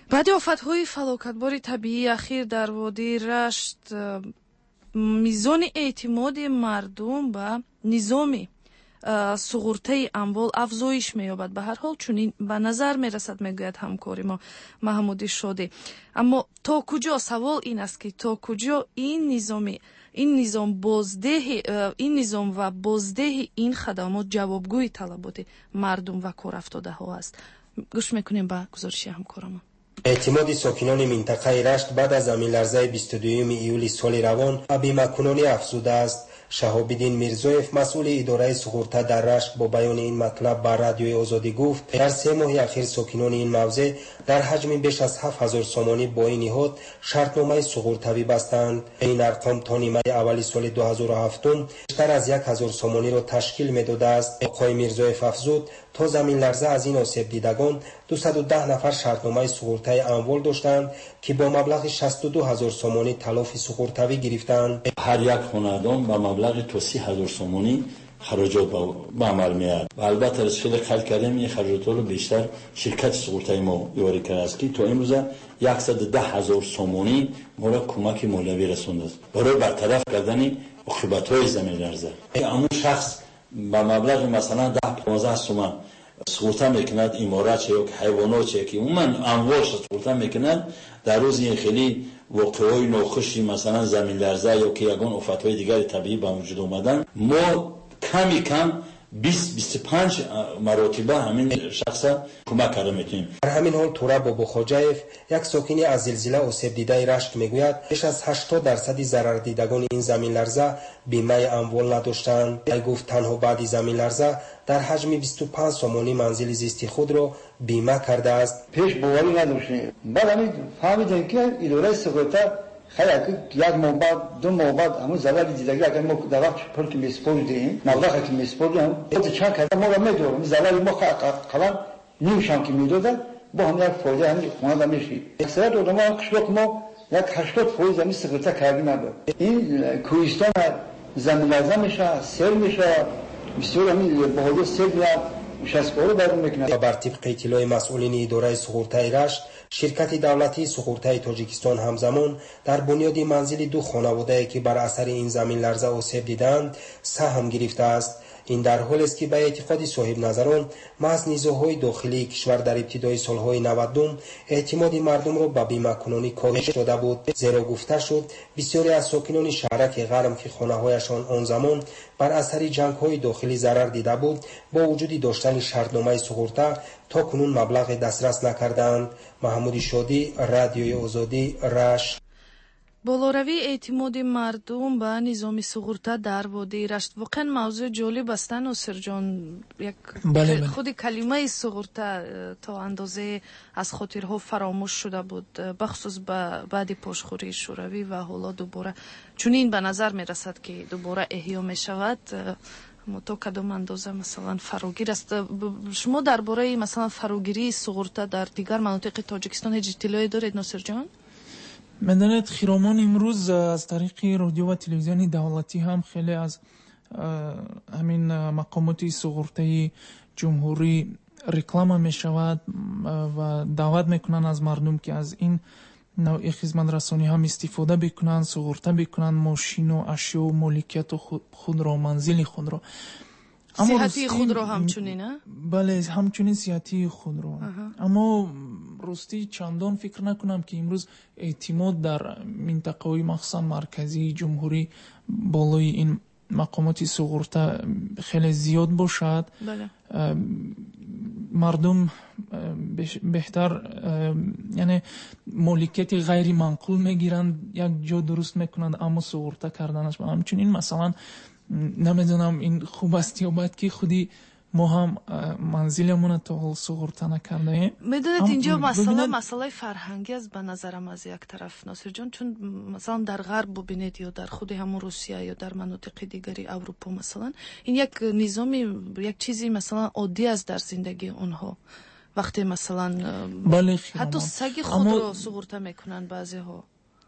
баъди офатҳои фалокатбори табиии ахир дар водии Рашт, мизони эътимоди мардум ба низоми суғуртаи амвол афзоиш меёбад. Ба ҳар ҳол чунин ба назар мерасад, мегӯяд ҳамкори мо Маҳмуди Шодӣ. Аммо то куҷо, савол ин аст ки то куҷо ин низом ва боздеҳи ин хадамот ҷавобгӯи талаботи мардум ва корафтодаҳо аст. гӯш мекунем ба гузориши ҳамкорамон. اعتماد ساکنان منطقه رشت بعد از زمین‌لرزه 22 ایولی سال روان به بیمه‌کنانی افزوده است. شهاب‌الدین میرزویف مسئول اداره سقورتا در رشت با بیان این مطلب به رادیوی آزادی گفت در 3 ماه اخیر ساکنان این موضع در حجم بیش از 7000 سامانی با این نهاد شرطنامه سقورتوی بستند. این ارقام تا نیمه اولی سال 2007 بیشتر از 1000 سامانی را تشکیل می‌داده است. آقای میرزویف افزود تا زمین لرزه از این آسیب دیدگان 210 نفر شرطنامه سقورتای اموال داشتند که با مبلغ 62000 سامانی تلافی سقورتوی گرفتند. هر یک خانواده با مبلغ تا 30000 سامانی خراجات به عمل میاد و البته رسیدگی خرج کردیم این خراجات رو بیشتر شرکت سقورتای ما یاری کرده است که تا امروز 110000 سامانی ما را کمک مالیوی رسونده است برای برطرف کردن عاقبت‌های زمین لرزه. اما شخص با مبلغ مثلا 10-15 تومان سقوطا میکند امارات چه یا حیوانات چه که عموما اموال سقوطا میکند در روز این خیلی واقعهای ناخوشی مثلا زمین لرزه یا که یگان آفت‌های دیگر طبیعی به وجود آمدن ما کمی کم 20-25 مراتبه همین شخص کمک کرده میتونیم. در همین حال تورا باباخواجاєв یک ساکنی از زلزله آسیب دیده رشت میگوید بیش از 80% ضرر دیدگان این زمین لرزه بیمه اموال نداشتند. ای گفت تنها بعد زمین لرزه در حجم 25 سامانی منزل زیستی خود را بیمه کرده است. پیش باوری نداشتیم. بعد همین فهمیدیم که اداره سقورتا خیلی یک ماه بعد 2 ماه بعد همون ضرر دیدگی اگر ما در وقت پول که میسپردیم مبلغی که میسپردیم خود چند کرده ما را میدونیم ضرر ما قبلا نیم شام که میدادن با هم یک فایده همین خانواده میشید. اکثریت آدم‌ها قشبک ما یک 80% زمین سقورتا کردیم نبود. این کوهستان زمین لرزه میشه، سیل میشه، بسیار همین بهادر سیل میاد. بر طبق اطلاع مسئولین اداره سقورتای رشت شرکت دولتی سقورتای تاجیکستان همزمان در بنیاد منزل 2 خانواده که بر اثر این زمین لرزه آسیب دیدند سهم گرفته است. این در حالی است که به اعتقاد صاحب نظران محض نیزه‌های داخلی کشور در ابتدای سالهای 90 اعتماد مردم را به بیمه کنانی کاهش داده بود، زیرا گفته شد بسیاری از ساکنان شهرک غرم که خانه‌هایشان آن زمان بر اثر جنگ‌های داخلی ضرر دیده بود با وجود داشتن شرطنامه سقورتا تا کنون مبلغ دسترس نکردند. محمود شادی، رادیوی آزادی، رشت. болоравии эътимоди мардум ба низоми суғурта дар водии Рашт воқеан мавзӯи ҷолиб аст. Носирҷон, худи калимаи суғурта то андозе аз хотирҳо фаромӯш шуда буд, бахусус баъди пошхӯрии шӯравӣ ва ҳоло дубора чунин ба назар мерасад ки дубора эҳё мешавад. то кадом андоза масалан фарогир аст? шумо дар бораи масалан фарогирии суғурта дар дигар манотиқи Тоҷикистон ҳеҷ иттилоъе доред, Носирҷон? медонед хиромон имрӯз аз тариқи радио ва телевизиони давлатӣ ҳам хеле аз ҳамин мақомоти суғуртаи ҷумҳурӣ реклама мешавад ва даъват мекунанд аз мардум ки аз ин навъи хизматрасонӣ ҳам истифода бикунанд, суғурта бикунанд мошину ашёу моликияту худро, манзили худро, сиҳатии худро ҳамчунин. бале, ҳамчунин сиҳатии худро. аммо ростӣ чандон фикр накунам ки имрӯз эътимод дар минтақаҳои махсусан марказии ҷумҳурӣ болои ин мақомоти суғурта хеле зиёд бошад. мардум беҳтар яъне моликияти ғайри манқул мегиранд, як ҷо дуруст мекунанд, аммо суғурта карданаш ҳамчунин масалан намедонам ин хуб аст ё бад ки худи мо ҳам манзилямона то ҳол суғурта накардаем. медонед инҷо масъалаи фарҳангӣ аст ба назарам аз як тараф, Носирҷон, чун масалан дар ғарб бубинед ё дар худи ҳамун Русия ё дар манотиқи дигари Аврупо масалан ин як низоми, як чизи масалан оддӣ аст дар зиндагии онҳо. вақте масалан ҳатто саги худро суғурта мекунанд баъзеҳо.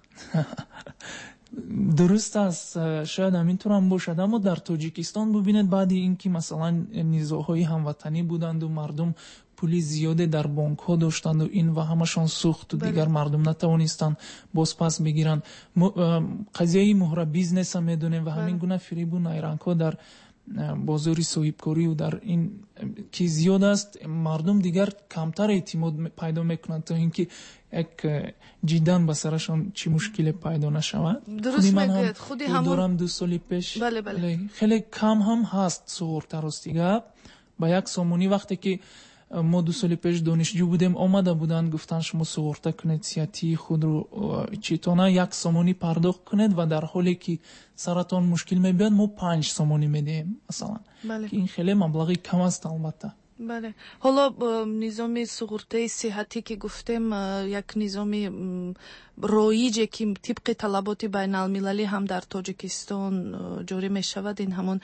дуруст аст, шояд ҳаминтур ҳам бошад, аммо дар Тоҷикистон бубинед баъди ин ки масалан низоъҳои ҳамватанӣ буданду мардум پولی زیاده در بانک ها داشتند و این و همشان سوخت و دیگر مردم نتوانستند بازپس بگیرند. قضیه مهر بیزنس هم میدونیم و همین گونه فریب و نیرنگ ها در بازار صاحبکاری و در این که زیاد است، مردم دیگر کمتر اعتماد پیدا میکنند تا اینکه یک جداً به سرشان چی مشکل پیدا نشود. درست میگوید. خودی همون دارم 2 سال پیش بله. خیلی کم هم هست سوغورتا راستیگه. با 1 سومونی وقتی که ما 2 سال پیش دانشجو بودیم آمده بودن گفتن شما سوغورتا کنید سیاتی خود رو چیتونه 1 سومونی پرداخت کنید و در حالی که سرتان مشکل میبید ما 5 سومونی میدیم مثلا. که این خیلی مبلغی کم است البته. بله. حالا نظام سوغورتای صحتی که گفتیم یک نظام رایجه که طبق طلبات بین المللی هم در تاجیکستان جاری می شود. این همون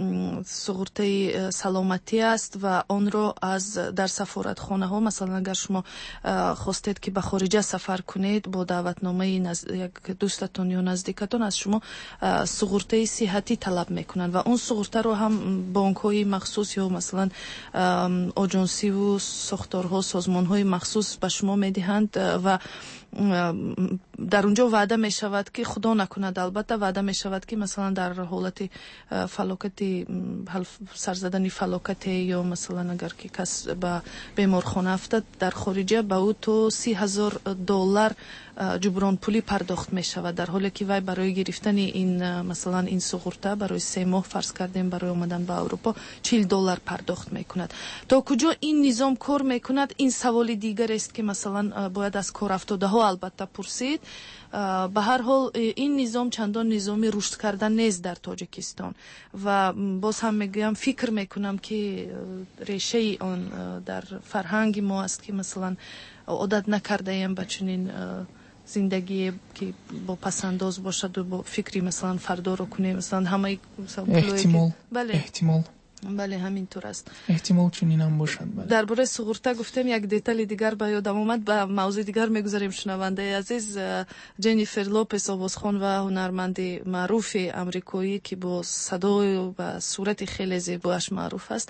سوغورتای سلامتی است و آن را از در سفارتخانه ها، مثلا اگر شما خواستید که به خارج سفر کنید با دعوتنامه یک دوستتون یا نزدیکتون از شما سوغورتای صحتی طلب میکنن و اون سوغورته رو هم بانک های مخصوص یا مثلا آژانسی و ساختارها سازمان های مخصوص به شما میدهند و در اونجا وعده می شود که خدا نکند، البته وعده می شود که مثلا در حالت فلاکت سرزدنی فلاکت یا مثلا اگر که کس به بیمارخانه افتاد در خارجه به او تو $30,000 جبران پولی پرداخت می شود، در حالی که وی برای گرفتن این مثلا این سوغورته برای 3 ماه فرض کردیم برای اومدن به اروپا $40 پرداخت می کند. تا کجا این نظام کار می کند این سوال دیگر است که مثلا باید از کار افتاده ها البته پرسید. به هر حال این نظام چندان نظامی رشد کردن نیست در تاجیکستان و باز هم میگم فکر میکنم که ریشه آن در فرهنگ ما است که مثلا عادت نکرده ایم به چنین زندگی که با پسنداز باشد و با فکری مثلا فردا رو کنیم مثلا همه احتمال احتمال بله همینطور است. احتمال چنین هم باشد. درباره سوغورتا گفتم یک دیتیل دیگر به یادم اومد، به موضوع دیگر میگذاریم. شنونده عزیز، جنیفر لوپس آوازخوان و هنرمند معروف امریکایی که با صدای و صورت خیلی زیباش معروف است،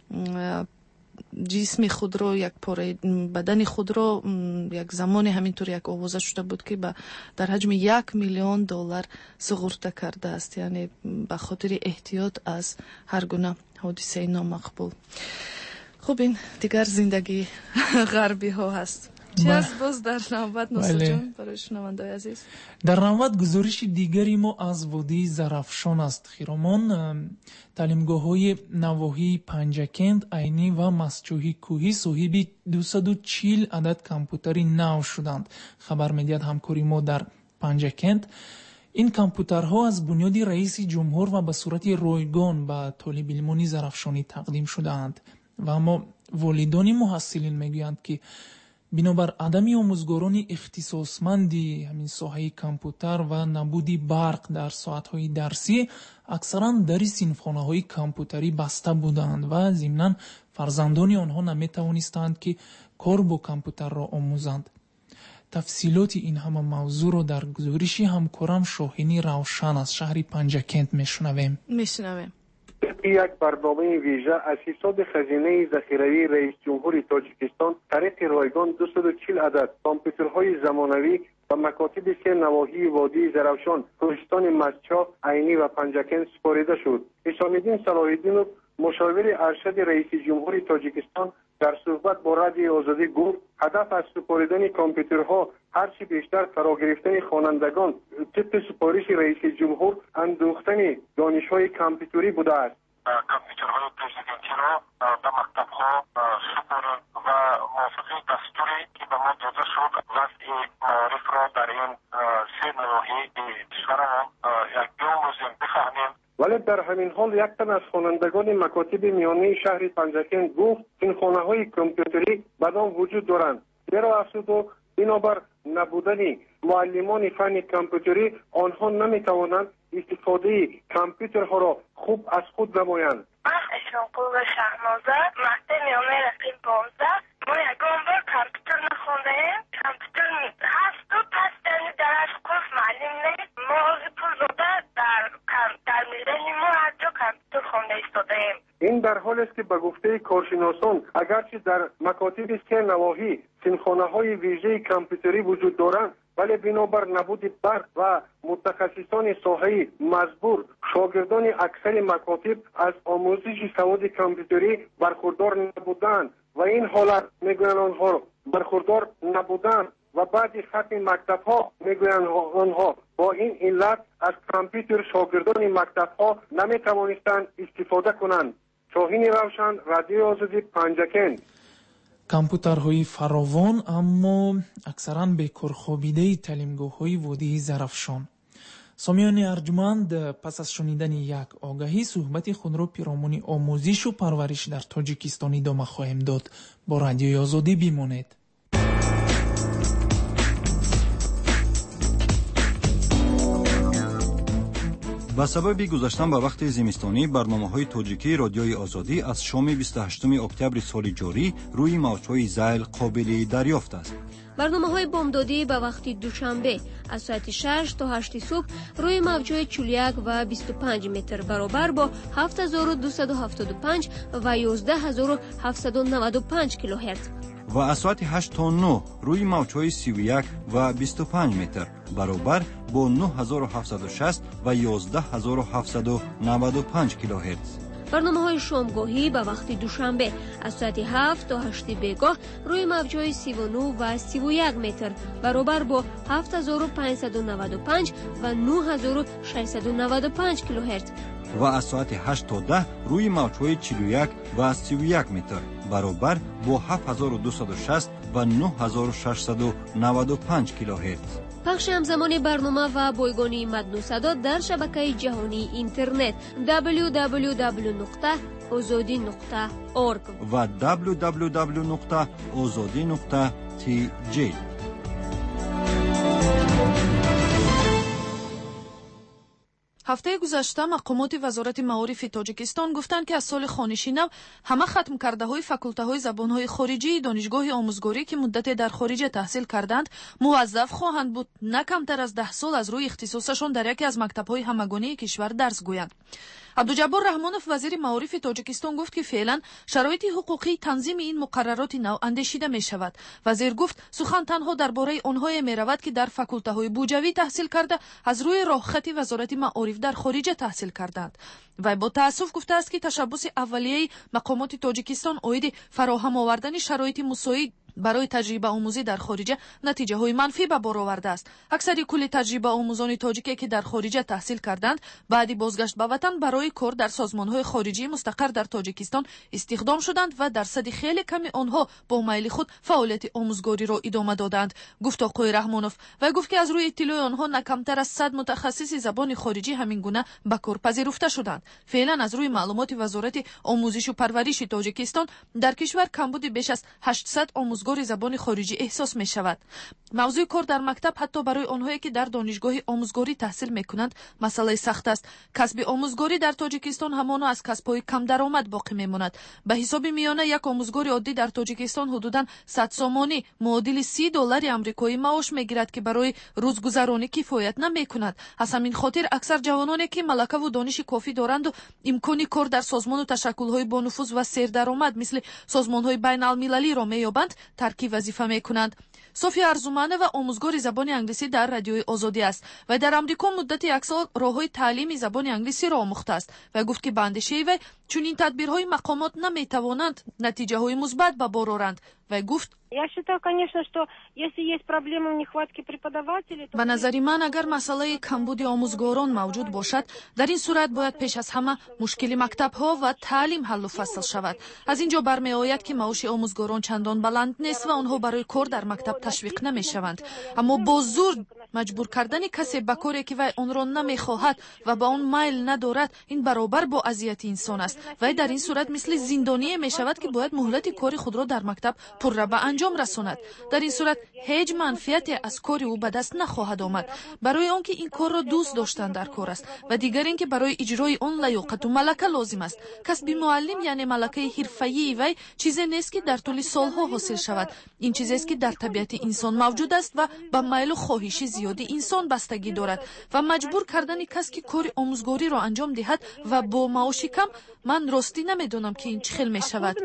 جسم خود رو یک پاره بدن خود رو یک زمانی همینطور یک آوازه شده بود که در حجم $1,000,000 سوغورتا کرده است، یعنی به خاطر احتیاط از هر گونه حادثه نامقبول. خب این دیگر زندگی غربی ها هست. چی است باز در نوبت ناصر جان برای شنونده عزیز؟ در نوبت گزارش دیگری ما از وادی زرافشان است. خیرامان تعلیمگاه‌های نواحی پنجکند، عینی و مسجوحی کوهی صاحب 240 عدد کامپیوتری نو شدند. خبر می‌دهد همکاری ما در پنجکند این کامپیوترها از بنیاد رئیس جمهور و به صورت رایگان به طالب علمان زرافشانی تقدیم شدند و اما والدان محصلین میگویند که بنابر عدم آموزگاران اختصاصمندی همین ساحه کامپیوتر و نبودی برق در ساعتهای درسی اکثرا در صنفخانه‌های کامپیوتری بسته بودند و ضمناً فرزندان آنها نمیتوانستند که کار با کامپیوتر را آموزند. تفصیلات این همه موضوع را در گزارش همکارم شاهینی روشن از شهر پنجکند میشنویم. یک برنامه ویژه از حساب خزینه ذخیروی رئیس جمهور تاجیکستان طریق رایگان 240 عدد کامپیوترهای زمانوی و مکاتب 3 نواحی وادی زرافشان، کوهستان مسچا، عینی و پنجکند سپاریده شد. حسام‌الدین صلاح‌الدینوف مشاور ارشد رئیس جمهور تاجیکستان در صحبت با رادیو آزادی گفت هدف از سپاریدن کامپیوترها هرچی بیشتر فرا گرفتن خوانندگان طبق سپارش رئیس جمهور اندوختن دانش‌های کامپیوتری بوده است. کامپیوترهای پرزیدنتی را به مکتب‌ها سپارد و موافقه دستوری که به ما داده شد وضع معارف را در این 3 نواحی کشورمان یک بیاموزیم بفهمیم. ولی در همین حال یک تن از خوانندگان مکاتب میانه شهر پنجکند گفت این خانه‌های کامپیوتری بدان وجود دارند، زیرا افسوس و بنابر نبودن معلمان فن کامپیوتری آنها نمیتوانند استفاده کامپیوترها را خوب از خود نمایند. من اشراق‌الله شهنازه مقطع میانه رقیم 15 ما یکم بار کامپیوتر نخوندهیم. کامپیوتر هست و پس درش کورس معلم نیست. ما از پول زده در میلنی ما هر جا کامپیوتر خونده ایستادهیم. این در حالی است که به گفته کارشناسان اگرچه در مکاتب سه نواحی سینخانه‌های ویژه کامپیوتری وجود دارند، ولی بنابر نبود برق و متخصصان ساحه‌ای مجبور شاگردان اکثر مکاتب از آموزش سواد کامپیوتری برخوردار نبودند و این حالت میگویند آنها برخوردار نبودند و بعضی ختم مکتب‌ها میگویند آنها با این علت از کامپیوتر شاگردان مکتب‌ها نمیتوانستند استفاده کنند. شاهین روشن، رادیو آزادی، پنجکن. کامپیوترهای فراوان اما اکثرا بکارخوابیده تعلیمگاه‌های وادی زرافشان. سامیان ارجمند پس از شنیدن یک آگاهی صحبت خود را پیرامون آموزش و پرورش در تاجیکستان ادامه خواهیم داد. با رادیوی آزادی بمانید. با سبب گذشتن به وقت زمستانی برنامه‌های تاجیکی رادیوی آزادی از شام 28 اکتبر سال جاری روی موج‌های زیل قابل دریافت است. برنامه‌های بامدادی به وقت دوشنبه از ساعت 6 تا 8 صبح روی موج‌های 41 و 25 متر برابر با 7275 و 11795 کیلوهرتز و از ساعت 8 تا 9 روی موج‌های 31 و 25 متر برابر با 9760 و 11795 کیلوهرتز. برنامه‌های شامگاهی به وقت دوشنبه از ساعت 7 تا 8 بیگاه روی موج‌های 39 و 31 متر برابر با 7595 و 9695 کیلوهرتز و از ساعت 8 تا 10 روی موج‌های 41 و 31 متر برابر با 7260 و 9695 کیلوهرتز. پخش همزمان برنامه و بایگانی متن و صدا در شبکه جهانی اینترنت www.azadi.org و www.azadi.tj. ҳафтаи гузашта мақомоти вазорати маорифи тоҷикистон гуфтанд ки аз соли хониши нав ҳама хатмкардаҳои факултаҳои забонҳои хориҷии донишгоҳи омӯзгорӣ ки муддате дар хориҷа таҳсил карданд муваззаф хоҳанд буд на камтар аз 10 сол аз рӯи ихтисосашон дар яке аз мактабҳои ҳамагонии кишвар дарс гӯянд. абдуҷаббор раҳмонов вазири маорифи тоҷикистон гуфт ки феълан шароити ҳуқуқии танзими ин муқаррароти нав андешида мешавад. вазир гуфт сухан танҳо дар бораи онҳое меравад ки дар факултаҳои буҷавӣ таҳсил карда аз рӯи роҳхати вазорати маориф дар хориҷа таҳсил карданд. вай бо таассуф гуфтааст ки ташаббуси аввалияи мақомоти тоҷикистон оиди фароҳам овардани шароити мусоид барои таҷрибаомӯзӣ дар хориҷа натиҷаҳои манфӣ ба бор овардааст. аксари кулли таҷрибаомӯзони тоҷике ки дар хориҷа таҳсил карданд баъди бозгашт ба ватан барои кор дар созмонҳои хориҷии мустақар дар тоҷикистон истихдом шуданд ва дарсади хеле ками онҳо бо майли худ фаъолияти омӯзгориро идома доданд, гуфт оқои раҳмонов. вай гуфт ки аз рӯи иттилои онҳо на камтар аз 100 мутахассиси забони хориҷӣ ҳамин гуна ба кор пазируфта шуданд. феълан аз рӯи маълумоти вазорати омӯзишу парвариши тоҷикистон дар кишвар камбуди беш аз 800 омӯзгори забони хориҷӣ эҳсос мешавад. мавзӯи кор дар мактаб ҳатто барои онҳое ки дар донишгоҳи омӯзгорӣ таҳсил мекунанд масъалаи сахт аст. касби омӯзгорӣ дар тоҷикистон ҳамоно аз касбҳои камдаромад боқӣ мемонад. ба ҳисоби миёна як омӯзгори оддӣ дар тоҷикистон ҳудудан 100 сомонӣ муодили $30 амрикоӣ маош мегирад ки барои рӯзгузаронӣ кифоят намекунад. аз ҳамин хотир аксар ҷавононе ки малакаву дониши кофӣ доранду имкони кор дар созмону ташаккулҳои бонуфуз ва сердаромад мисли созмонҳои байналмилалиро меёбанд тарки вазифа мекунанд. софия арзуманова омӯзгори забони англисӣ дар радиои озодӣ аст. вай дар амрико муддати як сол роҳҳои таълими забони англисиро омӯхтааст. вай гуфт ки ба андешаи вай чунин тадбирҳои мақомот наметавонанд натиҷаҳои мусбат ба бор оранд. вай гуфт: Я считаю, конечно, что если есть проблема в нехватке преподавателей, то... ба назари ман агар масъалаи камбуди омӯзгорон мавҷуд бошад, дар ин сурат бояд пеш аз ҳама мушкили мактабҳо ва таълим ҳаллу фасл шавад. аз ин ҷо бармеояд ки маоши омӯзгорон чандон баланд нест ва онҳо барои кор дар мактаб ташвиқ намешаванд. аммо бо зур маҷбур кардани касе ба коре ки вай онро намехоҳад ва ба он майл надорад, ин баробар бо азияти инсон аст. вай дар ин сурат мисли зиндоние мешавад ки бояд муҳлати кори худро дар мактаб пурра ба анҷом انجام رساند. در این صورت هیچ منفعتی از کار او به دست نخواهد آمد. برای آنکه این کار را دوست داشتن در کار است و دیگر اینکه برای اجرای آن لیاقت و ملکه لازم است. کسب معلم یعنی ملکه حرفه‌ای وی چیزی نیست که در طول سالها حاصل شود. این چیزی است که در طبیعت انسان موجود است و به میل و خواهش زیادی انسان بستگی دارد و مجبور کردن کسی که کار آموزگاری را انجام دهد و با معاش کم، من راستی نمیدونم که این چه خیلی می شود.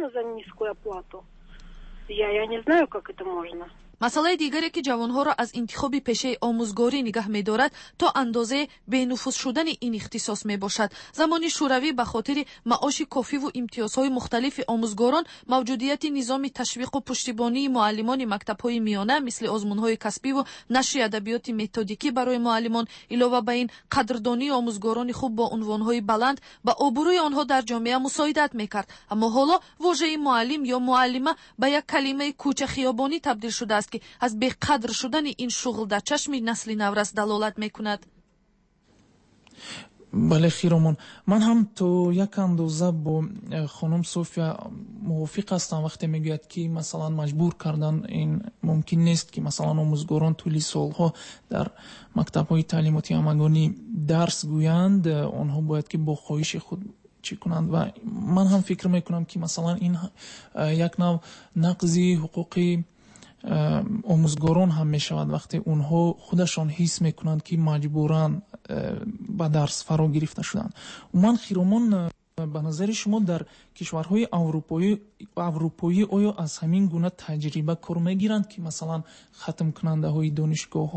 Я не знаю, как это можно. مسئله دیگری که جوانها را از انتخاب پیشه آموزگاری نگه می‌دارد تا اندازه بینفوذ شدن این اختصاص میباشد. زمان شوروی به خاطر معاش کافی و امتیازهای مختلف آموزگاران، موجودیت نظام تشویق و پشتیبانی معلمان مکتب‌های میانه مثل آزمون‌های کسبی و نشر ادبیات متدیکی برای معلمان، علاوه بر این قدردانی آموزگاران خوب با عنوان‌های بلند با آبروی آنها در جامعه مساعدت می‌کرد. اما حالا واژه معلم یا معلمه به یک کلمه کوچه خیابانی تبدیل شده است که از بی‌قدر شدن این شغل در چشم نسل نورس دلالت میکند. بله خیرمون، من هم تو یک اندازه با خانم صوفیا موافق هستم وقتی میگوید که مثلا مجبور کردن این ممکن نیست که مثلا آموزگاران طولی سالها در مکتب‌های تعلیماتی همگانی درس گویند، آنها باید که با خواهش خود چی کنند و من هم فکر میکنم که مثلا این یک نوع نقض حقوقی آموزگاران هم می شود وقتی اونها خودشان حس میکنند که مجبورن به درس فرا گرفته شدند. من خیرمان به نظر شما در کشورهای اروپایی آیا از همین گونه تجربه کار میگیرند که مثلا ختم کننده های دانشگاه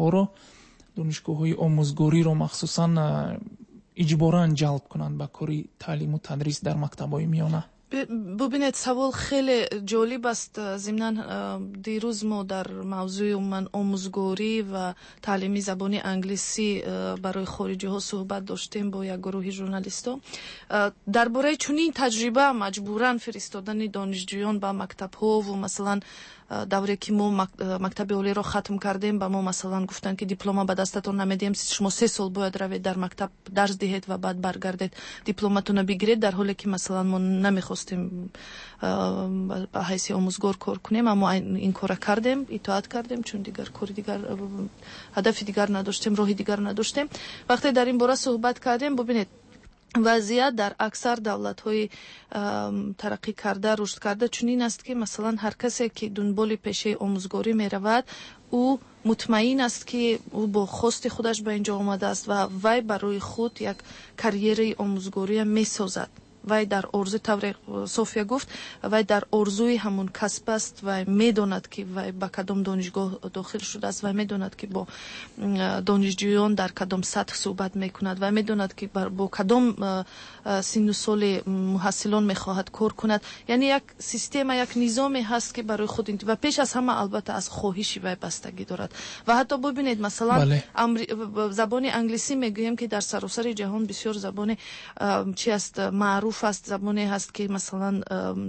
های آموزگاری را مخصوصا اجباراً جلب کنند به کاری تعلیم و تدریس در مکتب‌های میانه؟ ببینید سوال خیلی جالب است. ضمناً دیروز ما در موضوع من آموزگاری و تعلیم زبان انگلیسی برای خارجی ها صحبت داشتیم با یک گروه ژورنالیست‌ها. درباره چنین تجربه مجبوراً فرستادن دانشجویان به مکتب ها و مثلا دوره که ما مکتب عالی را ختم کردیم به ما مثلا گفتن که دیپلم به دستتون نمیدیم، شما 3 سال باید روید در مکتب درس دهید و بعد برگردید دیپلمتون بگیرید، در حالی که مثلا ما نمیخواستیم به حیث آموزگار کار کنیم اما این کار کردیم، اطاعت کردیم چون دیگر کار دیگر هدف دیگر نداشتیم، راه دیگر نداشتیم. وقتی در این باره صحبت کردیم ببینید وضعیت در اکثر دولت‌های ترقی کرده رشد کرده چنین است که مثلا هر کسی که دنبال پیشه آموزگاری می رود او مطمئن است که او با خواست خودش به اینجا آمده است و وی برای خود یک کریر آموزگاری می سازد. وی در ارزوی طور صوفیا گفت وی در ارزوی همون کسب است و میداند که وی به کدام دانشگاه داخل شده است و میداند که با دانشجویان در کدام سطح صحبت میکند و میداند که با کدام سن و سال محصلان میخواهد کار کند. یعنی یک سیستم، یک نظامی هست که برای خود و پیش از همه البته از خواهش وی بستگی دارد. و حتی ببینید مثلا زبان انگلیسی میگویم که در سراسر جهان بسیار زبان چی است معروف است، زبانی هست که مثلا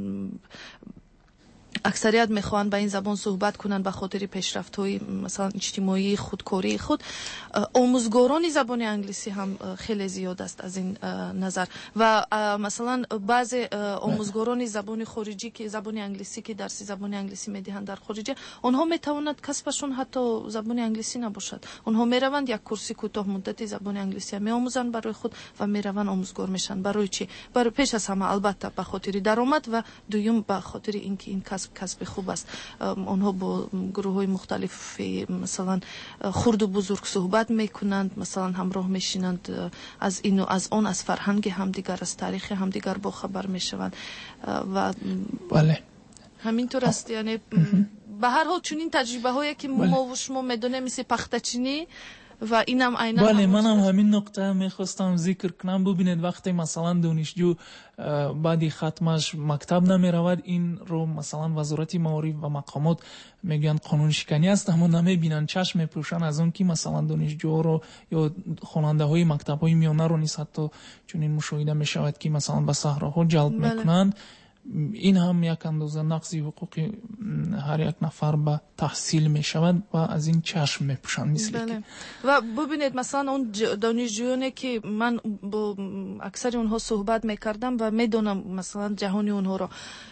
اکثریت میخوان با این زبان صحبت کنند به خاطر پیشرفت‌های مثلا اجتماعی خودکاری خود. آموزگاران زبان انگلیسی هم خیلی زیاد است از این نظر و مثلا بعض آموزگاران زبان خارجی که زبان انگلیسی که درس زبان انگلیسی میدهند در خارج، آنها میتوانند کسبشون حتی زبان انگلیسی نباشد، آنها میروند یک کورس کوتاه مدتی زبان انگلیسی میآموزند برای خود و میروند آموزگار میشن. برای چی؟ برای پیش از همه البته به خاطر درآمد و دوم به خاطر اینکه این کسب خوب است. آنها با گروه های مختلف مثلا خرد و بزرگ صحبت میکنند، مثلا همراه میشینند، از این و از آن، از فرهنگ همدیگر، از تاریخ همدیگر با خبر میشوند و بله همینطور است. یعنی به هر حال چنین تجربه هایی که ما و شما میدونیم مثل پختچینی و اینم عینا. بله منم همین نقطه میخواستم ذکر کنم. ببینید وقتی مثلا دانشجو بعدی ختمش مکتب نمیرود، این رو مثلا وزارت معارف و مقامات میگن قانون شکنی است، اما نمیبینن، چشم میپوشن از اون که مثلا دانشجو رو یا خواننده های مکتب های میانه رو نیست حتی چون این مشاهده میشود که مثلا به صحراها جلب میکنند. این هم یک اندازه نقض حقوق هر یک نفر به تحصیل می شود و از این چشم می پوشند مثل که. و ببینید مثلا اون دانشجویانی که من با اکثر اونها صحبت می کردم و می دونم مثلا جهانی اونها را،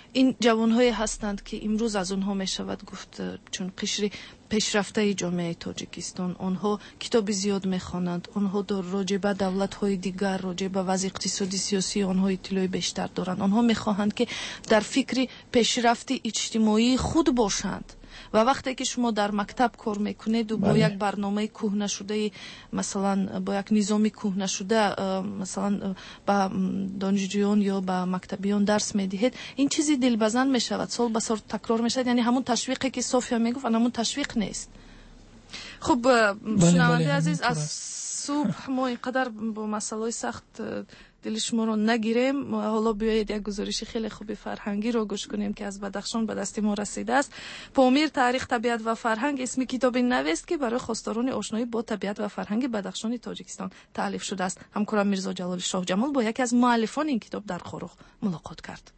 این جوان‌هایی هستند که امروز از اونها میشود گفت چون قشر پیشرفته جامعه تاجیکستان، آنها کتاب زیاد میخوانند، آنها راجع به دولت‌های دیگر، راجع به وضع اقتصادی سیاسی آنها اطلاع بیشتر دارند. آنها میخواهند که در فکر پیشرفت اجتماعی خود باشند و وقتی که شما در مکتب کار میکنید و با یک برنامه کهنه شده، مثلا با یک نظام کهنه شده مثلا با دانشجویان یا با مکتبیان درس میدهید، این چیزی دلبزن میشود، سال به سال تکرار میشود. یعنی همون تشویقی که صوفیا میگفت همون تشویق نیست. خب شنونده عزیز، از صبح ما اینقدر با مسائل سخت دل شما رو نگیریم. حالا بیایید یک گزارش خیلی خوبی فرهنگی رو گوش کنیم که از بدخشان به دست ما رسیده است. پامیر تاریخ، طبیعت و فرهنگ اسم کتاب نویست که برای خواستاران آشنایی با طبیعت و فرهنگ بدخشان تاجیکستان تألیف شده است. همکارم میرزا جلال شاه جمال با یکی از مؤلفان این کتاب در خورخ ملاقات کرد.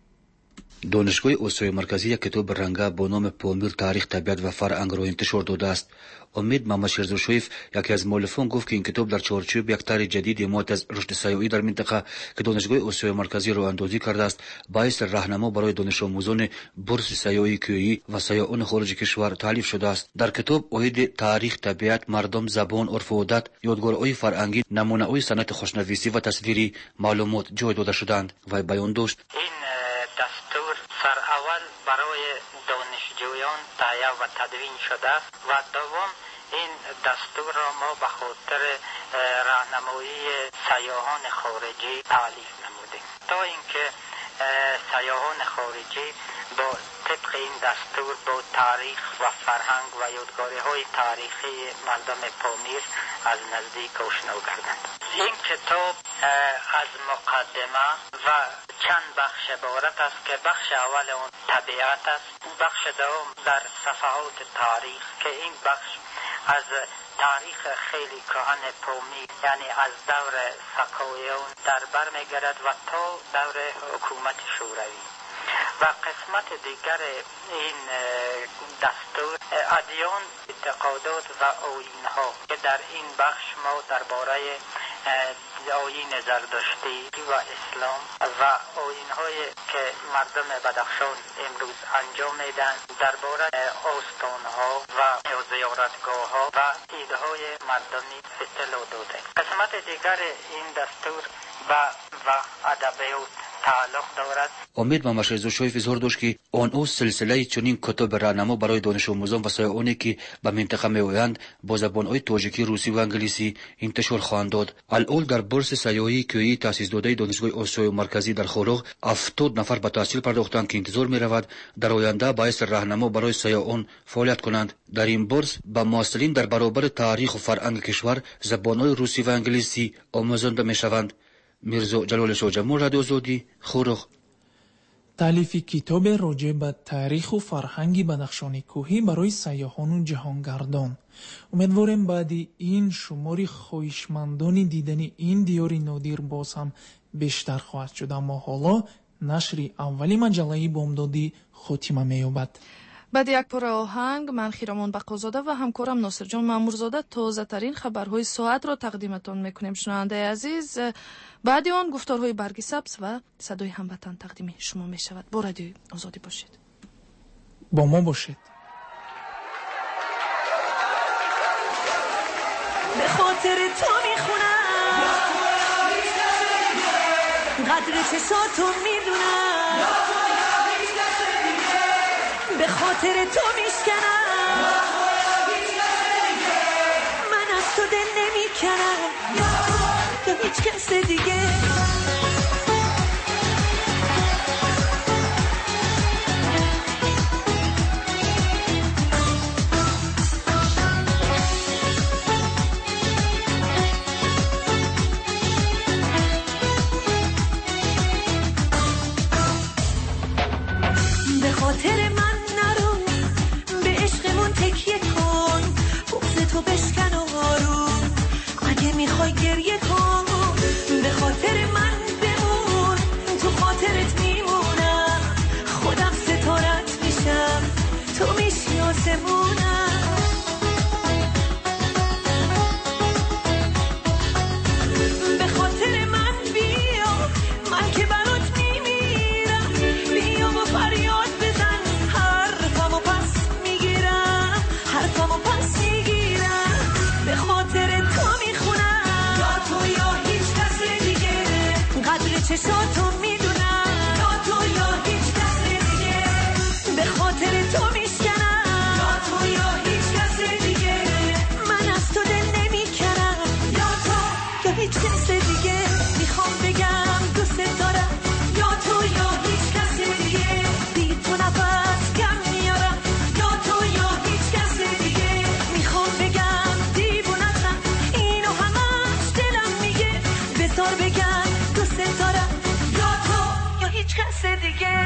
دانشگاه آسیای مرکزی یک کتاب رنگه با نام پامیر تاریخ، طبیعت و فرهنگ را انتشار داده است. امید محمد شیرزوشویف یکی از مؤلفان گفت که این کتاب در چارچوب یک طرح جدید حمایت از رشد سیاحی در منطقه که دانشگاه آسیای مرکزی راه اندازی کرده است باعث راهنما برای دانش آموزان بورس سیاحی کیویی و سیاحان خارج کشور تألیف شده است. در کتاب اوید تاریخ، طبیعت، مردم، زبان، عرف و عادت، یادگارهای فرهنگی، نمونه‌های صنعت خوشنویسی و تصویری معلومات جای داده شدند و بیان داشت. دستور سر اول برای دانشجویان تهیه و تدوین شده است و دوم این دستور را ما به خاطر راهنمایی سیاحان خارجی تألیف نمودیم تا اینکه سیاحان خارجی با طبق این دستور با تاریخ و فرهنگ و یادگاری های تاریخی مردم پامیر از نزدیک آشنا گردند. این کتاب از مقدمه و چند بخش عبارت است که بخش اول اون طبیعت است، بخش دوم در صفحات تاریخ که این بخش از تاریخ خیلی کهن پامیر یعنی از دور سکاییان در بر میگرد و تا دور حکومت شوروی. و قسمت دیگر این دستور ادیان، اعتقادات و آیین‌ها که در این بخش ما درباره آیین زردشتی و اسلام و آیین‌های که مردم بدخشان امروز انجام میدن، درباره آستان‌ها و زیارتگاه‌ها و ایده‌های مردمی اطلاع داده. قسمت دیگر این دستور و ادبیات تعلق دارد. امید محمد شیرزوشویف اظهار داشت که آن سلسله چنین کتاب راهنما برای دانش آموزان و سیاحانی که به منطقه میآیند با زبان‌های تاجیکی، روسی و انگلیسی انتشار خواهند داد. الاول در بورس سیاحی کیویی تأسیس داده دانشگاه آسیای مرکزی در خورخ 70 نفر به تحصیل پرداختند که انتظار می‌رود در آینده باعث راهنما برای سیاحان فعالیت کنند. در این بورس به مواصلین در برابر تاریخ و فرهنگ کشور زبان‌های روسی و انگلیسی آموزانده می‌شوند. میرزا جلال شاه جمال، رادیو آزادی، خورخ. تألیف کتاب راجع به تاریخ و فرهنگ بدخشان کوهی برای سیاحان و جهانگردان. امیدواریم بعد این شماری خواهشمندان دیدن این دیار نادر باز هم بیشتر خواهد شد، اما حالا نشر اولی مجله بامدادی خاتمه می‌یابد. بعد یک پاره آهنگ من خیرامان بقازاده و همکارم ناصر جان مامورزاده تازه ترین خبرهای ساعت را تقدیمتان میکنیم. شنونده عزیز، بعد آن گفتارهای برگ سبز و صدای هموطن تقدیم شما میشود. با رادیو آزادی باشید، با ما باشید. به خاطر تو میخونم، قدر چشاتو میدونم، به خاطر تو میشکنم، من از تو دل نمیکنم به هیچ کس دیگه. به خاطر من نرو، به عشقمون تکیه کن، بغض تو بشکن و آروم، اگه میخوای گریه کن. به خاطر چشاتو میدونم یا تو یا هیچ کس دیگه به خاطر تو میشکنم یا تو یا هیچ کس دیگه من از تو دل نمیکنم یا تو یا هیچ کس دیگه میخوام بگم دوست دارم یا تو یا هیچ کس دیگه بی تو نفس کم میارم یا تو یا هیچ کس دیگه میخوام بگم دیوونتم اینو همش دلم میگه بذار بگم دوست دارم یا تو یا هیچ کس دیگه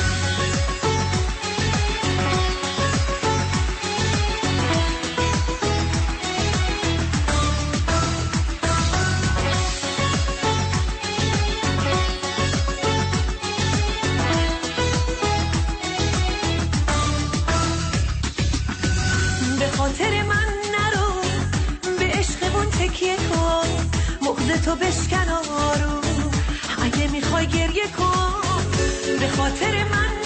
خاطر من نرو به عشقمون تکیه کن مغز تو بشکن آروم اگه میخوای گریه کن به خاطر من